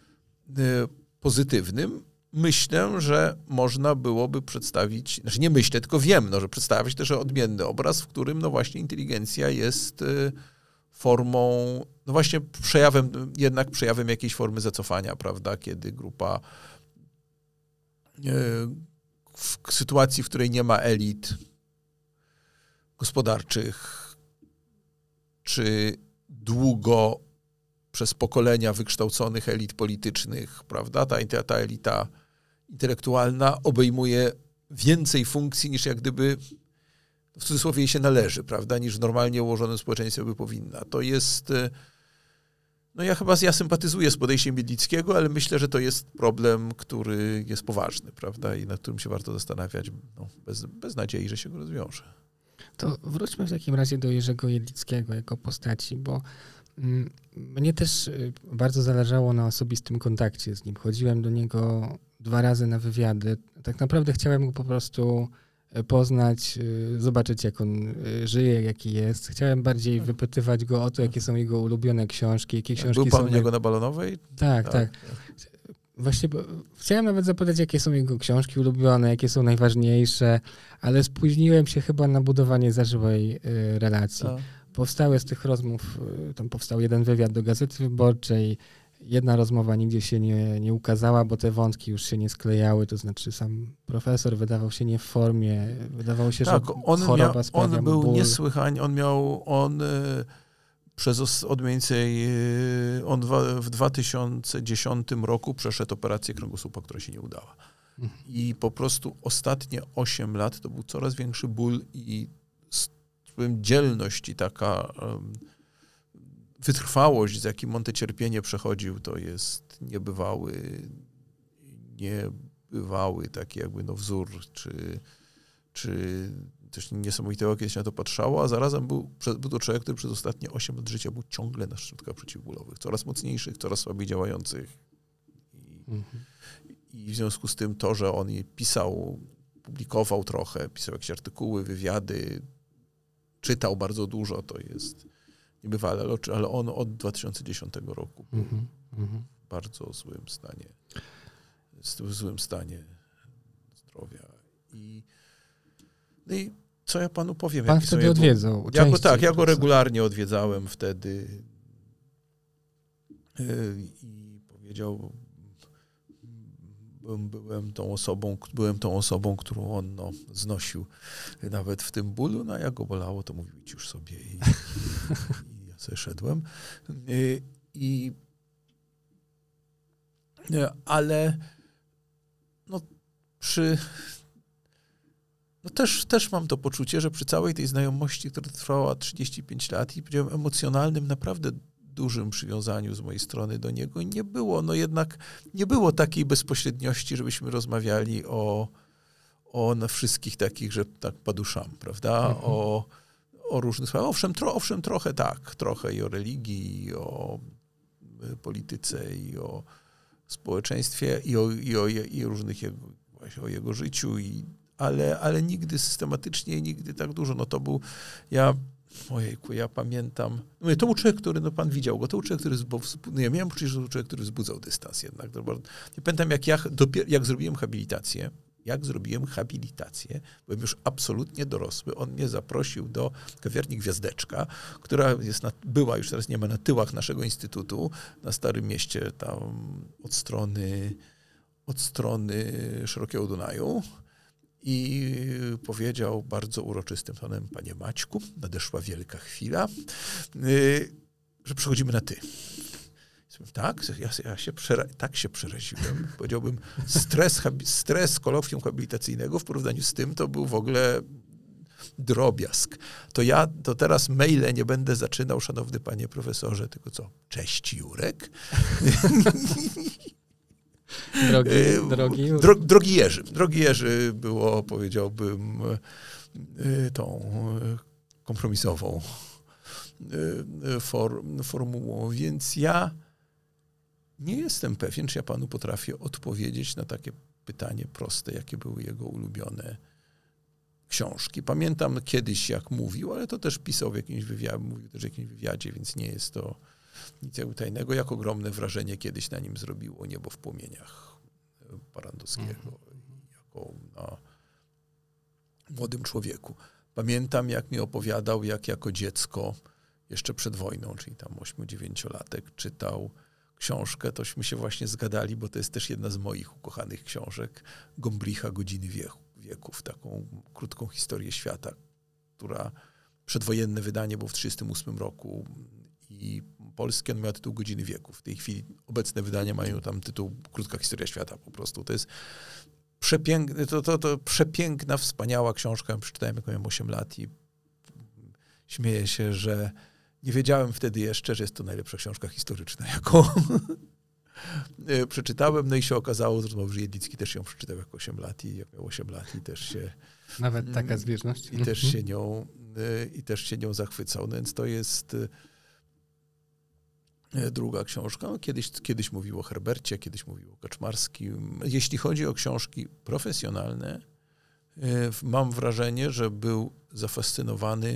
C: pozytywnym. Myślę, że można byłoby przedstawić, znaczy nie myślę, tylko wiem, no, że przedstawić też odmienny obraz, w którym no właśnie inteligencja jest y, formą, no właśnie przejawem, jednak przejawem jakiejś formy zacofania, prawda, kiedy grupa y, w sytuacji, w której nie ma elit gospodarczych, czy długo przez pokolenia wykształconych elit politycznych, prawda, ta, ta elita intelektualna obejmuje więcej funkcji niż jak gdyby w cudzysłowie jej się należy, prawda, niż w normalnie ułożonym społeczeństwie by powinna. To jest, no ja chyba ja sympatyzuję z podejściem Jedlickiego, ale myślę, że to jest problem, który jest poważny, prawda, i nad którym się warto zastanawiać, no, bez, bez nadziei, że się go rozwiąże.
B: To wróćmy w takim razie do Jerzego Jedlickiego jako postaci, bo mm, mnie też bardzo zależało na osobistym kontakcie z nim. Chodziłem do niego dwa razy na wywiady. Tak naprawdę chciałem go po prostu poznać, zobaczyć, jak on żyje, jaki jest. Chciałem bardziej wypytywać go o to, jakie są jego ulubione książki, jakie książki
C: Był pan
B: są...
C: u niego na Balonowej?
B: Tak, tak. tak. Właśnie chciałem nawet zapytać, jakie są jego książki ulubione, jakie są najważniejsze, ale spóźniłem się chyba na budowanie zażyłej y, relacji. A. Powstały z tych rozmów, y, tam powstał jeden wywiad do Gazety Wyborczej, jedna rozmowa nigdzie się nie, nie ukazała, bo te wątki już się nie sklejały, to znaczy sam profesor wydawał się nie w formie, wydawało się,
C: tak,
B: że
C: on
B: choroba
C: miał,
B: sprawia
C: on był
B: ból.
C: niesłychanie, on miał, on... Y- Przez od mniej więcej, on w dwa tysiące dziesiątym roku przeszedł operację kręgosłupa, która się nie udała. I po prostu ostatnie osiem lat to był coraz większy ból i powiem, dzielność i taka wytrwałość, z jakim on te cierpienie przechodził, to jest niebywały, niebywały taki jakby no wzór, czy, czy coś niesamowitego kiedyś na to patrzało, a zarazem był, był to człowiek, który przez ostatnie osiem lat życia był ciągle na środkach przeciwbólowych, coraz mocniejszych, coraz słabiej działających. I, mhm. I w związku z tym to, że on je pisał, publikował trochę, pisał jakieś artykuły, wywiady, czytał bardzo dużo, to jest niebywale, ale on od dwa tysiące dziesiątego roku był
B: mhm. Mhm.
C: w bardzo złym stanie, w złym stanie zdrowia. I, no i co ja panu powiem?
B: Pan wtedy jego, odwiedzał
C: ja go, Tak, ja go regularnie odwiedzałem wtedy i powiedział, byłem, byłem, tą osobą, byłem tą osobą, którą on no, znosił nawet w tym bólu, no a jak go bolało, to mówił, idź już sobie i, i ja sobie szedłem. I, i ale no przy No też, też mam to poczucie, że przy całej tej znajomości, która trwała trzydzieści pięć lat i powiedziałem emocjonalnym, naprawdę dużym przywiązaniu z mojej strony do niego nie było. No jednak nie było takiej bezpośredniości, żebyśmy rozmawiali o, o na wszystkich takich, że tak paduszam, prawda? Mhm. O, o różnych sprawach. Owszem, tro, owszem, trochę tak. Trochę i o religii, i o polityce, i o społeczeństwie, i o, i o, i o różnych jego, właśnie o jego życiu, i Ale, ale nigdy systematycznie i nigdy tak dużo. No to był, ja, ojejku, ja pamiętam, no to był człowiek, który, no pan widział go, to był człowiek, który, no ja miałem poczucie, że to był człowiek, który wzbudzał dystans jednak. Ja pamiętam, jak ja, dopiero, jak zrobiłem habilitację, jak zrobiłem habilitację, byłem już absolutnie dorosły, on mnie zaprosił do kawiarni Gwiazdeczka, która jest na, była, już teraz nie ma, na tyłach naszego instytutu, na Starym Mieście, tam od strony, od strony Szerokiego Dunaju. I powiedział bardzo uroczystym tonem: panie Maćku, nadeszła wielka chwila, że przechodzimy na ty. Tak, ja, ja się przera- tak się przeraziłem. Powiedziałbym, stres, stres kolokwium habilitacyjnego w porównaniu z tym to był w ogóle drobiazg. To ja to teraz maile nie będę zaczynał, szanowny panie profesorze, tylko co? Cześć, Jurek.
B: Drogi, drogi,
C: Dro, drogi Jerzy. Drogi Jerzy było, powiedziałbym, tą kompromisową for, formułą. Więc ja nie jestem pewien, czy ja panu potrafię odpowiedzieć na takie pytanie proste, jakie były jego ulubione książki. Pamiętam kiedyś, jak mówił, ale to też pisał w jakimś wywiadzie, mówił też w jakimś wywiadzie, więc nie jest to nic jakby tajnego, jak ogromne wrażenie kiedyś na nim zrobiło Niebo w płomieniach Parandowskiego, jako na młodym człowieku. Pamiętam, jak mi opowiadał, jak jako dziecko, jeszcze przed wojną, czyli tam ośmiu-dziewięciolatek, czytał książkę, tośmy się właśnie zgadali, bo to jest też jedna z moich ukochanych książek, Gombricha, Godziny wieków, taką krótką historię świata, która przedwojenne wydanie było w trzydziestym ósmym roku i polskie, on miał tytuł Godziny wieków. W tej chwili obecne wydania mają tam tytuł Krótka historia świata po prostu. To jest przepiękne, to, to, to przepiękna, wspaniała książka. Przeczytałem, jak miałem osiem lat i śmieję się, że nie wiedziałem wtedy jeszcze, że jest to najlepsza książka historyczna, jaką przeczytałem. No i się okazało, że Jedlicki też ją przeczytał jak osiem lat i jak miał osiem lat i też się...
B: Nawet taka zbieżność.
C: I też się nią, i też się nią zachwycał. No więc to jest druga książka. No kiedyś, kiedyś mówił o Herbercie, kiedyś mówił o Kaczmarskim. Jeśli chodzi o książki profesjonalne, mam wrażenie, że był zafascynowany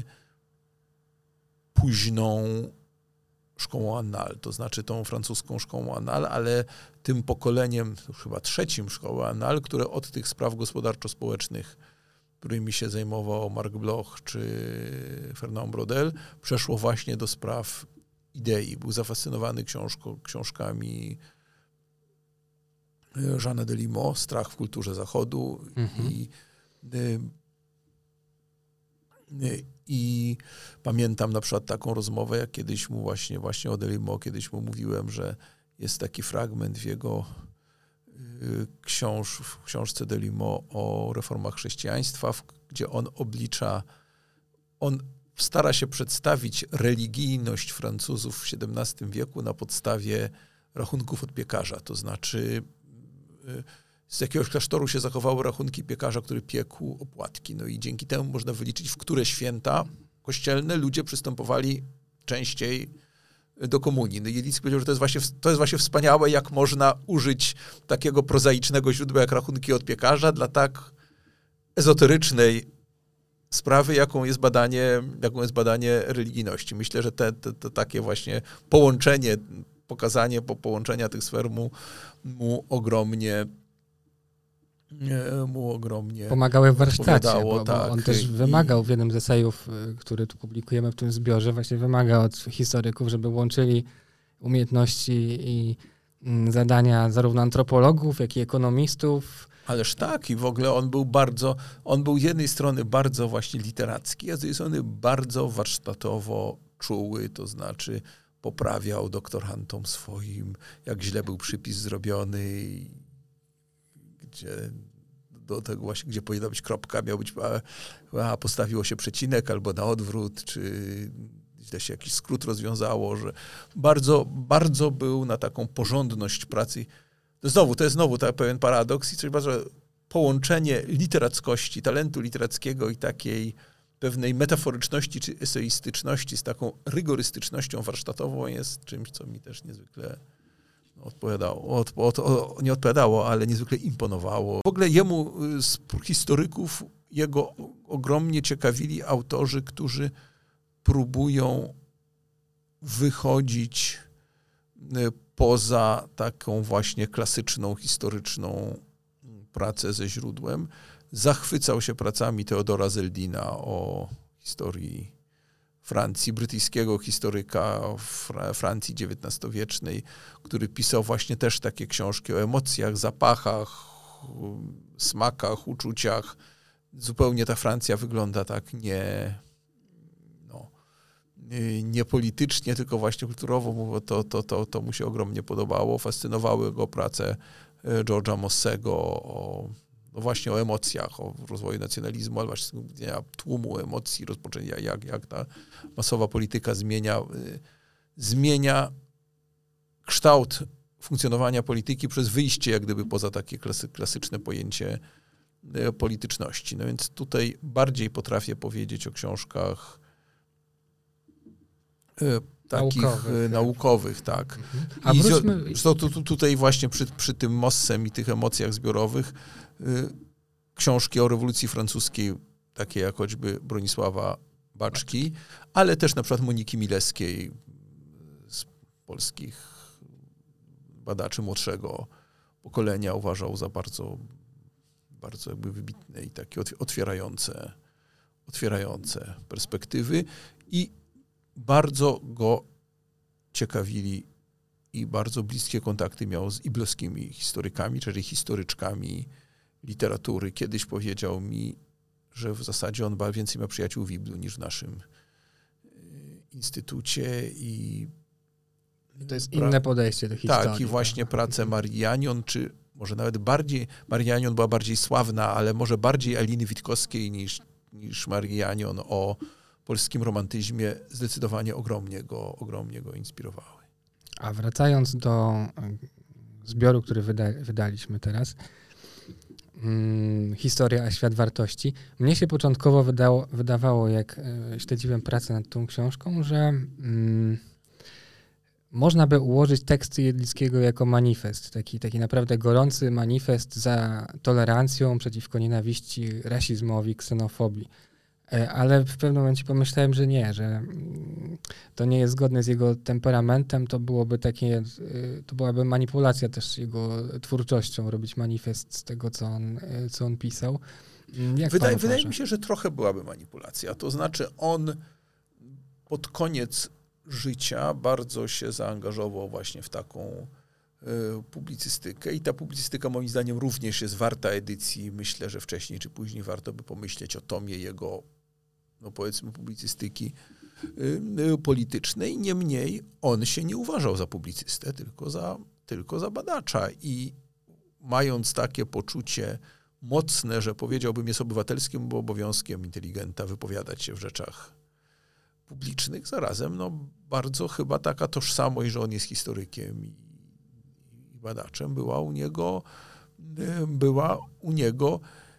C: późną szkołą Annales, to znaczy tą francuską szkołą Annales, ale tym pokoleniem, już chyba trzecim szkoły Annales, które od tych spraw gospodarczo-społecznych, którymi się zajmował Marc Bloch czy Fernand Braudel, przeszło właśnie do spraw idei. Był zafascynowany książką, książkami Jeana Delimot, Strach w kulturze Zachodu mhm. i, i, i pamiętam na przykład taką rozmowę, jak kiedyś mu właśnie, właśnie o Delimot, kiedyś mu mówiłem, że jest taki fragment w jego książ, w książce Delimot o reformach chrześcijaństwa, w, gdzie on oblicza, on stara się przedstawić religijność Francuzów w siedemnastym wieku na podstawie rachunków od piekarza. To znaczy z jakiegoś klasztoru się zachowały rachunki piekarza, który piekł opłatki. No i dzięki temu można wyliczyć, w które święta kościelne ludzie przystępowali częściej do komunii. No i Jelicki powiedział, że to jest, właśnie, to jest właśnie wspaniałe, jak można użyć takiego prozaicznego źródła jak rachunki od piekarza dla tak ezoterycznej sprawy, jaką jest badanie, jaką jest badanie religijności. Myślę, że te, te, te takie właśnie połączenie, pokazanie po połączenia tych sfer mu, mu ogromnie mu ogromnie
B: pomagały w warsztacie, bo,
C: tak.
B: bo on też wymagał w jednym z esejów, który tu publikujemy w tym zbiorze, właśnie wymaga od historyków, żeby łączyli umiejętności i zadania zarówno antropologów, jak i ekonomistów.
C: Ależ tak, i w ogóle on był bardzo, on był z jednej strony bardzo właśnie literacki, a z drugiej strony bardzo warsztatowo czuły, to znaczy poprawiał doktorantom swoim, jak źle był przypis zrobiony, gdzie do tego właśnie, gdzie powinna być kropka, miał być, a, a postawiło się przecinek albo na odwrót, czy źle się jakiś skrót rozwiązało, że bardzo, bardzo był na taką porządność pracy. To znowu, to jest znowu tak pewien paradoks i coś bardzo, połączenie literackości, talentu literackiego i takiej pewnej metaforyczności czy eseistyczności z taką rygorystycznością warsztatową jest czymś, co mi też niezwykle odpowiadało, od, od, od, nie odpowiadało, ale niezwykle imponowało. W ogóle jemu z historyków jego ogromnie ciekawili autorzy, którzy próbują wychodzić poza taką właśnie klasyczną, historyczną pracę ze źródłem. Zachwycał się pracami Theodora Zeldina o historii Francji, brytyjskiego historyka Francji dziewiętnastowiecznej, który pisał właśnie też takie książki o emocjach, zapachach, smakach, uczuciach. Zupełnie ta Francja wygląda tak nie, no, nie politycznie, tylko właśnie kulturowo. To, to, to, to mu się ogromnie podobało. Fascynowały go prace George'a Mossego o no właśnie o emocjach, o rozwoju nacjonalizmu, ale właśnie tłumu emocji, rozpoczęcia, jak, jak ta masowa polityka zmienia, zmienia kształt funkcjonowania polityki przez wyjście jak gdyby poza takie klasy, klasyczne pojęcie polityczności. No więc tutaj bardziej potrafię powiedzieć o książkach takich naukowych, naukowych tak.
B: Mhm. A
C: I
B: wróćmy...
C: to, to, tutaj właśnie przy, przy tym Mossem i tych emocjach zbiorowych książki o rewolucji francuskiej, takie jak choćby Bronisława Baczki, ale też na przykład Moniki Milewskiej z polskich badaczy młodszego pokolenia uważał za bardzo, bardzo jakby wybitne i takie otwierające, otwierające perspektywy i bardzo go ciekawili i bardzo bliskie kontakty miał z iblowskimi historykami, czyli historyczkami literatury. Kiedyś powiedział mi, że w zasadzie on więcej ma przyjaciół w Iblu niż w naszym instytucie. I
B: to jest inne podejście do historii.
C: Tak, i właśnie pracę Marii Janion, czy może nawet bardziej, Maria Janion była bardziej sławna, ale może bardziej Aliny Witkowskiej niż, niż Marii Janion o polskim romantyzmie zdecydowanie ogromnie go, ogromnie go inspirowały.
B: A wracając do zbioru, który wyda, wydaliśmy teraz, hmm, Historia a świat wartości, mnie się początkowo wydało, wydawało, jak e, śledziłem pracę nad tą książką, że hmm, można by ułożyć teksty Jedlickiego jako manifest, taki, taki naprawdę gorący manifest za tolerancją przeciwko nienawiści, rasizmowi, ksenofobii. Ale w pewnym momencie pomyślałem, że nie, że to nie jest zgodne z jego temperamentem, to byłoby takie, to byłaby manipulacja też jego twórczością, robić manifest z tego, co on, co on pisał. Jak
C: wydaje, wydaje mi się, że trochę byłaby manipulacja. To znaczy on pod koniec życia bardzo się zaangażował właśnie w taką publicystykę i ta publicystyka moim zdaniem również jest warta edycji. Myślę, że wcześniej czy później warto by pomyśleć o tomie jego, no powiedzmy, publicystyki politycznej. Niemniej on się nie uważał za publicystę, tylko za, tylko za badacza i mając takie poczucie mocne, że powiedziałbym jest obywatelskim obowiązkiem inteligenta wypowiadać się w rzeczach publicznych, zarazem no, bardzo chyba taka tożsamość, że on jest historykiem i, i badaczem, była u niego, była u niego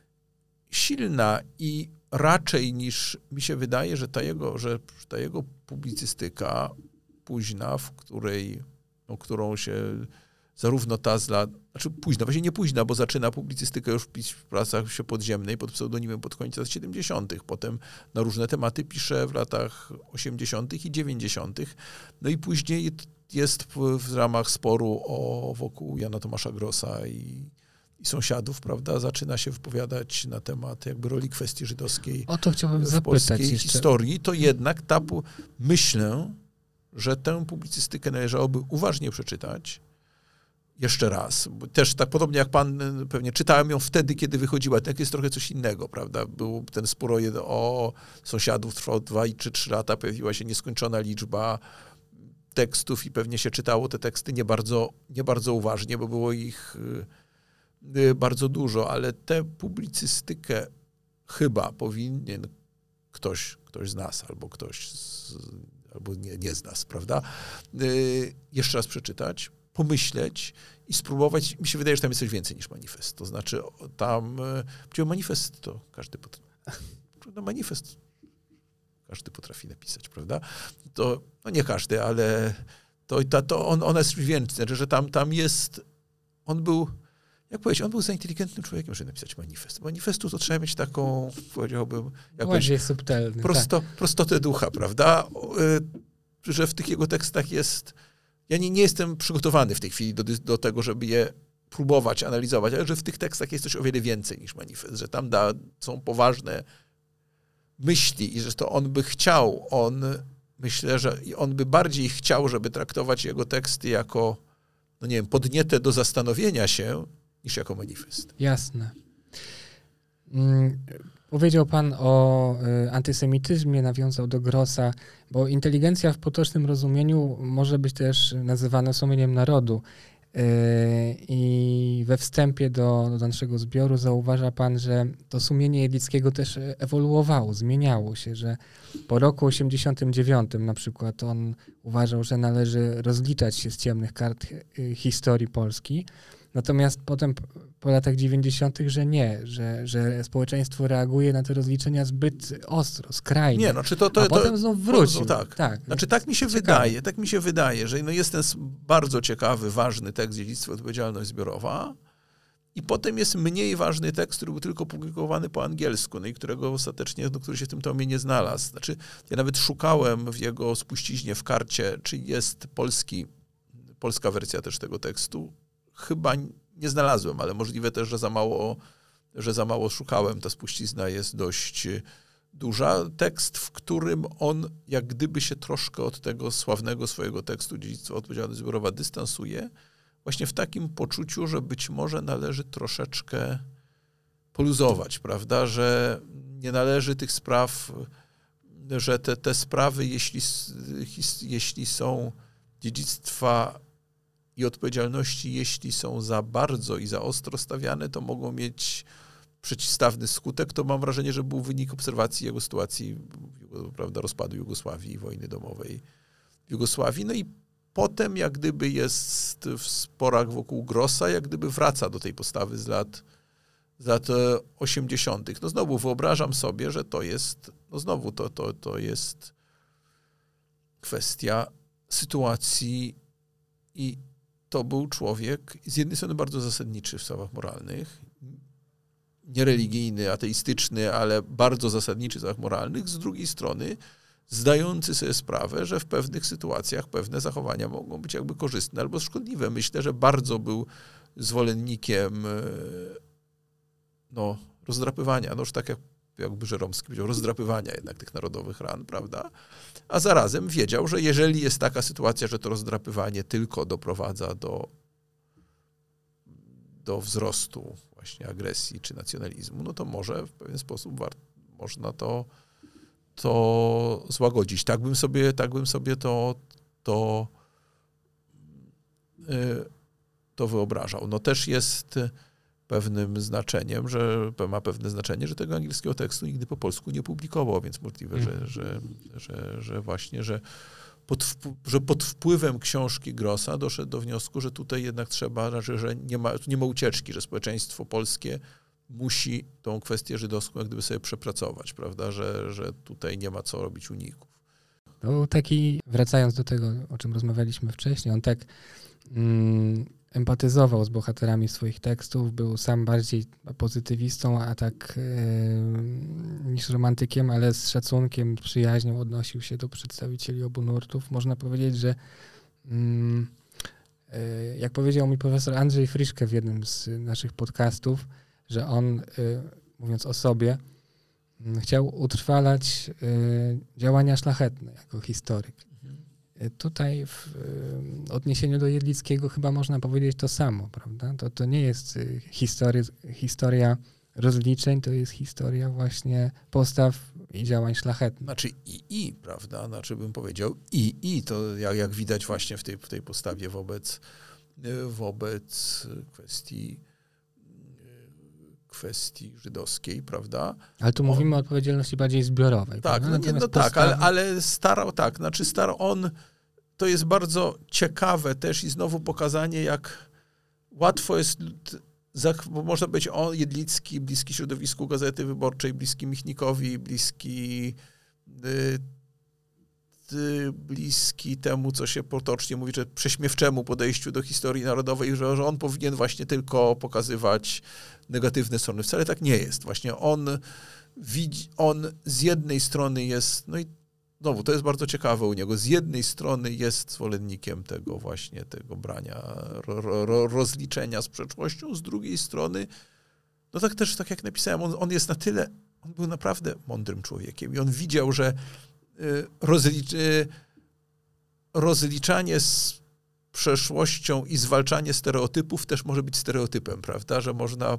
C: silna i raczej niż mi się wydaje, że ta jego, że ta jego publicystyka późna, w której, no, którą się zarówno ta z lat, znaczy późna, właśnie nie późna, bo zaczyna publicystykę już pisać w pracach się podziemnej pod pseudonimem pod koniec lat siedemdziesiątych. Potem na różne tematy pisze w latach osiemdziesiątych i dziewięćdziesiątych. No i później jest w, w ramach sporu o, wokół Jana Tomasza Grossa i, i sąsiadów, prawda, zaczyna się wypowiadać na temat jakby roli kwestii żydowskiej
B: O to chciałbym
C: w
B: zapytać
C: polskiej
B: jeszcze.
C: historii. To jednak ta, myślę, że tę publicystykę należałoby uważnie przeczytać. Jeszcze raz. Bo też tak podobnie jak pan, pewnie czytałem ją wtedy, kiedy wychodziła. Tak jest trochę coś innego, prawda? Był ten spór o sąsiadów, trwał dwa czy trzy lata, pojawiła się nieskończona liczba tekstów i pewnie się czytało te teksty nie bardzo, nie bardzo uważnie, bo było ich bardzo dużo, ale tę publicystykę chyba powinien ktoś, ktoś z nas albo ktoś z, albo nie, nie z nas, prawda? Jeszcze raz przeczytać, pomyśleć i spróbować. Mi się wydaje, że tam jest coś więcej niż manifest. To znaczy tam, gdzie manifest to każdy potrafi, no manifest każdy potrafi napisać, prawda? To, no nie każdy, ale to, to, to on, on jest więcej, znaczy, że tam, tam jest, on był, jak powiedzieć, on był za inteligentnym człowiekiem, żeby napisać manifest. Manifestu to trzeba mieć taką, powiedziałbym,
B: bardziej subtelny,
C: prosto,
B: tak.
C: prostotę ducha, prawda? Że w tych jego tekstach jest. Ja nie, nie jestem przygotowany w tej chwili do, do tego, żeby je próbować analizować, ale że w tych tekstach jest coś o wiele więcej niż manifest, że tam da, są poważne myśli i że to on by chciał, on, myślę, że on by bardziej chciał, żeby traktować jego teksty jako, no nie wiem, podniete do zastanowienia się, niż jako manifest.
B: Jasne. Hmm. Powiedział pan o y, antysemityzmie, nawiązał do Grossa, bo inteligencja w potocznym rozumieniu może być też nazywana sumieniem narodu. Y, I we wstępie do, do naszego zbioru zauważa pan, że to sumienie Jedlickiego też ewoluowało, zmieniało się, że po roku osiemdziesiątym dziewiątym na przykład on uważał, że należy rozliczać się z ciemnych kart y, historii Polski. Natomiast potem po latach dziewięćdziesiątych, że nie, że, że społeczeństwo reaguje na te rozliczenia zbyt ostro, skrajnie.
C: Nie, no, czy to, to,
B: a
C: to,
B: potem znów wrócił.
C: No, tak.
B: tak.
C: Znaczy tak mi się
B: Ciekawe.
C: wydaje, tak mi się wydaje, że no jest ten bardzo ciekawy, ważny tekst Dziedzictwo i odpowiedzialność zbiorowa i potem jest mniej ważny tekst, który był tylko publikowany po angielsku, no i którego ostatecznie, no, który się w tym tomie nie znalazł. Znaczy ja nawet szukałem w jego spuściźnie w karcie, czy jest polski, polska wersja też tego tekstu. Chyba nie znalazłem, ale możliwe też, że za mało, że za mało szukałem. Ta spuścizna jest dość duża. Tekst, w którym on jak gdyby się troszkę od tego sławnego swojego tekstu Dziedzictwo odpowiedzialność zbiorowa dystansuje, właśnie w takim poczuciu, że być może należy troszeczkę poluzować, prawda, że nie należy tych spraw, że te, te sprawy, jeśli, jeśli są dziedzictwa i odpowiedzialności, jeśli są za bardzo i za ostro stawiane, to mogą mieć przeciwstawny skutek. To mam wrażenie, że był wynik obserwacji jego sytuacji, prawda, rozpadu Jugosławii i wojny domowej w Jugosławii. No i potem jak gdyby jest w sporach wokół Grossa, jak gdyby wraca do tej postawy z lat, z lat osiemdziesiątych. No znowu wyobrażam sobie, że to jest, no znowu to, to, to jest kwestia sytuacji i to był człowiek z jednej strony bardzo zasadniczy w sprawach moralnych, niereligijny, ateistyczny, ale bardzo zasadniczy w sprawach moralnych, z drugiej strony zdający sobie sprawę, że w pewnych sytuacjach pewne zachowania mogą być jakby korzystne albo szkodliwe. Myślę, że bardzo był zwolennikiem no, rozdrapywania, no już tak jak jakby Żeromski powiedział, rozdrapywania jednak tych narodowych ran, prawda? A zarazem wiedział, że jeżeli jest taka sytuacja, że to rozdrapywanie tylko doprowadza do, do wzrostu właśnie agresji czy nacjonalizmu, no to może w pewien sposób war- można to, to złagodzić. Tak bym sobie, tak bym sobie to, to, yy, to wyobrażał. No też jest, pewnym znaczeniem, że ma pewne znaczenie, że tego angielskiego tekstu nigdy po polsku nie publikował, więc możliwe, że, że, że, że właśnie, że pod, wpł- że pod wpływem książki Grossa doszedł do wniosku, że tutaj jednak trzeba, że, że nie ma, nie ma ucieczki, że społeczeństwo polskie musi tą kwestię żydowską jak gdyby sobie przepracować, prawda, że, że tutaj nie ma co robić uników.
B: To był taki, wracając do tego, o czym rozmawialiśmy wcześniej, on tak mm, empatyzował z bohaterami swoich tekstów, był sam bardziej pozytywistą, a tak yy, niż romantykiem, ale z szacunkiem, przyjaźnią odnosił się do przedstawicieli obu nurtów. Można powiedzieć, że yy, yy, jak powiedział mi profesor Andrzej Friszke w jednym z naszych podcastów, że on, yy, mówiąc o sobie, chciał utrwalać y, działania szlachetne jako historyk. Y, tutaj w y, odniesieniu do Jedlickiego chyba można powiedzieć to samo, prawda? To, to nie jest y, historia, historia rozliczeń, to jest historia właśnie postaw i działań szlachetnych.
C: Znaczy i, i, prawda? Znaczy bym powiedział i, i, to jak, jak widać właśnie w tej, w tej postawie wobec, wobec kwestii kwestii żydowskiej, prawda?
B: Ale tu mówimy o odpowiedzialności bardziej zbiorowej.
C: Tak, no, nie, no tak, ale, ale starał, tak, znaczy starał on, to jest bardzo ciekawe też i znowu pokazanie, jak łatwo jest, bo można być on Jedlicki, bliski środowisku Gazety Wyborczej, bliski Michnikowi, bliski y, y, bliski temu, co się potocznie mówi, że prześmiewczemu podejściu do historii narodowej, że, że on powinien właśnie tylko pokazywać negatywne strony. Wcale tak nie jest. Właśnie on widzi, on z jednej strony jest, no i znowu, to jest bardzo ciekawe u niego, z jednej strony jest zwolennikiem tego właśnie, tego brania, ro, ro, rozliczenia z przeszłością, z drugiej strony, no tak też, tak jak napisałem, on, on jest na tyle, on był naprawdę mądrym człowiekiem i on widział, że y, rozlicz, y, rozliczanie z przeszłością i zwalczanie stereotypów też może być stereotypem, prawda, że można,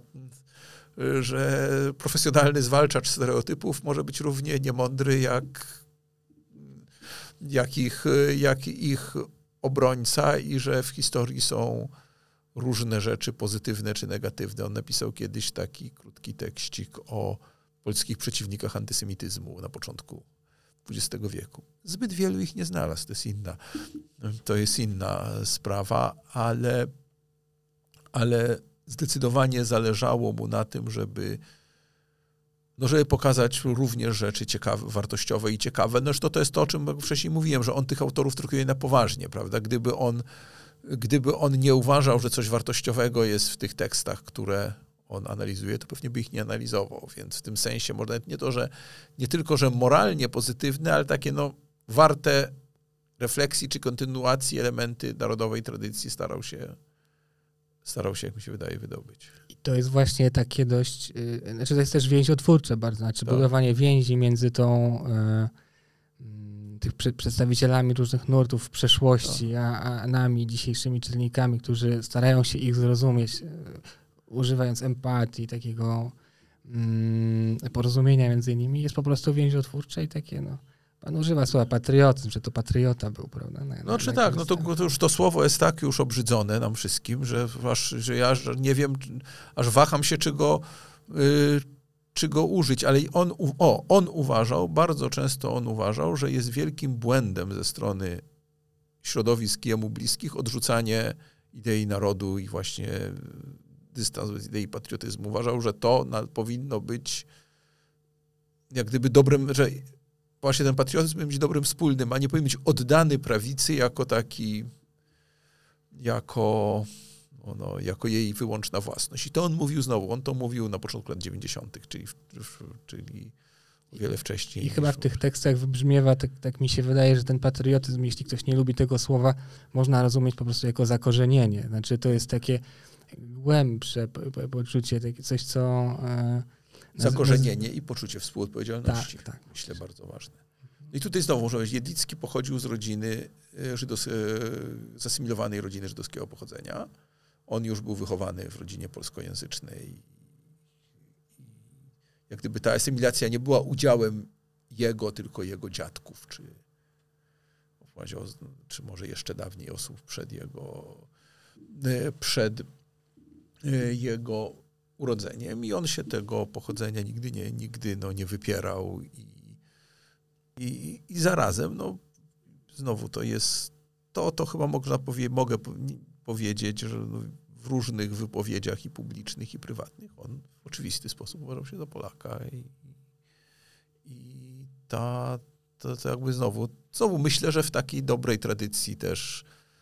C: że profesjonalny zwalczacz stereotypów może być równie niemądry jak, jak, ich, jak ich obrońca i że w historii są różne rzeczy pozytywne czy negatywne. On napisał kiedyś taki krótki tekścik o polskich przeciwnikach antysemityzmu na początku dwudziestego wieku. Zbyt wielu ich nie znalazł, to jest inna, to jest inna sprawa, ale, ale zdecydowanie zależało mu na tym, żeby, no żeby pokazać również rzeczy ciekawe, wartościowe i ciekawe. No to, to jest to, o czym wcześniej mówiłem, że on tych autorów traktuje na poważnie, prawda? Gdyby on, gdyby on nie uważał, że coś wartościowego jest w tych tekstach, które on analizuje, to pewnie by ich nie analizował, więc w tym sensie może nawet nie to, że nie tylko, że moralnie pozytywne, ale takie no warte refleksji czy kontynuacji elementy narodowej tradycji starał się, starał się, jak mi się wydaje, wydobyć.
B: I to jest właśnie takie dość, yy, znaczy to jest też więziotwórcze bardzo, znaczy
C: tak.
B: budowanie więzi między tą yy, tych przy, przedstawicielami różnych nurtów w przeszłości, tak. a, a nami, dzisiejszymi czytelnikami, którzy starają się ich zrozumieć, yy, używając empatii, takiego mm, porozumienia między nimi, jest po prostu więziotwórcze i takie, no, pan używa słowa patriotyzm, że to patriota był, prawda? Na,
C: no czy
B: na
C: tak, no to, to już to słowo jest tak już obrzydzone nam wszystkim, że, aż, że ja nie wiem, aż waham się, czy go, yy, czy go użyć, ale on, o, on uważał, bardzo często on uważał, że jest wielkim błędem ze strony środowisk jemu bliskich odrzucanie idei narodu i właśnie dystans z idei patriotyzmu. Uważał, że to na, powinno być jak gdyby dobrym, że właśnie ten patriotyzm powinien być dobrym wspólnym, a nie powinien być oddany prawicy jako taki, jako, no, no, jako jej wyłączna własność. I to on mówił znowu, on to mówił na początku lat dziewięćdziesiątych, czyli, czyli o wiele wcześniej.
B: I chyba w tych tekstach wybrzmiewa, tak, tak mi się wydaje, że ten patriotyzm, jeśli ktoś nie lubi tego słowa, można rozumieć po prostu jako zakorzenienie. Znaczy to jest takie głębsze poczucie, coś, co... E,
C: Zakorzenienie i poczucie współodpowiedzialności.
B: Tak, tak.
C: Myślę, bardzo ważne. I tutaj znowu można powiedzieć, Jedlicki pochodził z rodziny żydos- zasymilowanej rodziny żydowskiego pochodzenia. On już był wychowany w rodzinie polskojęzycznej. Jak gdyby ta asymilacja nie była udziałem jego, tylko jego dziadków, czy, czy może jeszcze dawniej osób przed jego, przed jego urodzeniem i on się tego pochodzenia nigdy nie, nigdy no, nie wypierał i, i, i zarazem, no znowu to jest, to, to chyba można powie, mogę powiedzieć, że no, w różnych wypowiedziach i publicznych, i prywatnych on w oczywisty sposób uważał się za Polaka i, i ta, to, to jakby znowu, znowu myślę, że w takiej dobrej tradycji też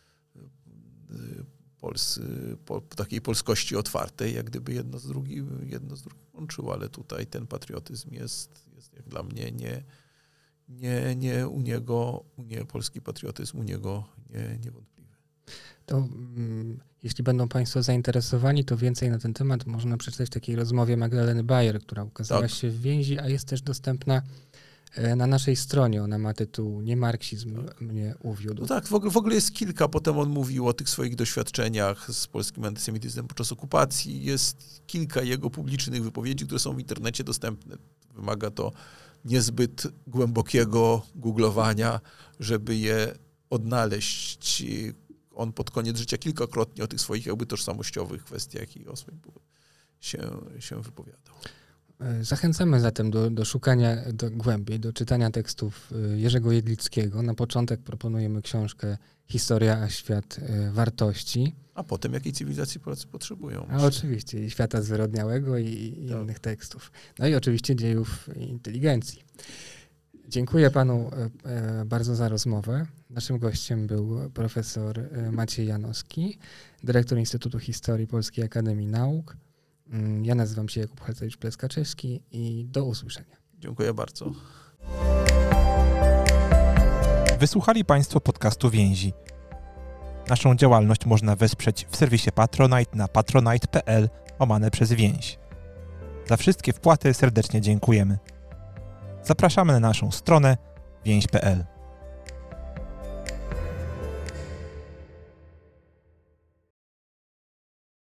C: Pols, po, takiej polskości otwartej, jak gdyby jedno z drugim, jedno z drugim łączyło, ale tutaj ten patriotyzm jest, jest jak dla mnie nie, nie, nie u niego, u nie, polski patriotyzm u niego nie, niewątpliwy.
B: To mm, jeśli będą Państwo zainteresowani, to więcej na ten temat można przeczytać w takiej rozmowie Magdaleny Bayer, która ukazała tak. się w Więzi, a jest też dostępna na naszej stronie. Ona ma tytuł Nie marksizm tak. mnie uwiódł.
C: No tak, w ogóle, w ogóle jest kilka. Potem on mówił o tych swoich doświadczeniach z polskim antysemityzmem podczas okupacji. Jest kilka jego publicznych wypowiedzi, które są w internecie dostępne. Wymaga to niezbyt głębokiego googlowania, żeby je odnaleźć. On pod koniec życia kilkakrotnie o tych swoich jakby tożsamościowych kwestiach i o swoim się, się wypowiadał.
B: Zachęcamy zatem do, do szukania do głębiej, do czytania tekstów Jerzego Jedlickiego. Na początek proponujemy książkę Historia a świat wartości.
C: A potem jakiej cywilizacji Polacy potrzebują?
B: A oczywiście i świata zwyrodniałego i, i tak. innych tekstów. No i oczywiście dziejów inteligencji. Dziękuję panu bardzo za rozmowę. Naszym gościem był profesor Maciej Janowski, dyrektor Instytutu Historii Polskiej Akademii Nauk. Ja nazywam się Jakub Halcewicz-Pleskaczewski i do usłyszenia.
C: Dziękuję bardzo.
A: Wysłuchali Państwo podcastu Więzi. Naszą działalność można wesprzeć w serwisie Patronite na patronite.pl łamane przez więź. Za wszystkie wpłaty serdecznie dziękujemy. Zapraszamy na naszą stronę więź kropka pe el.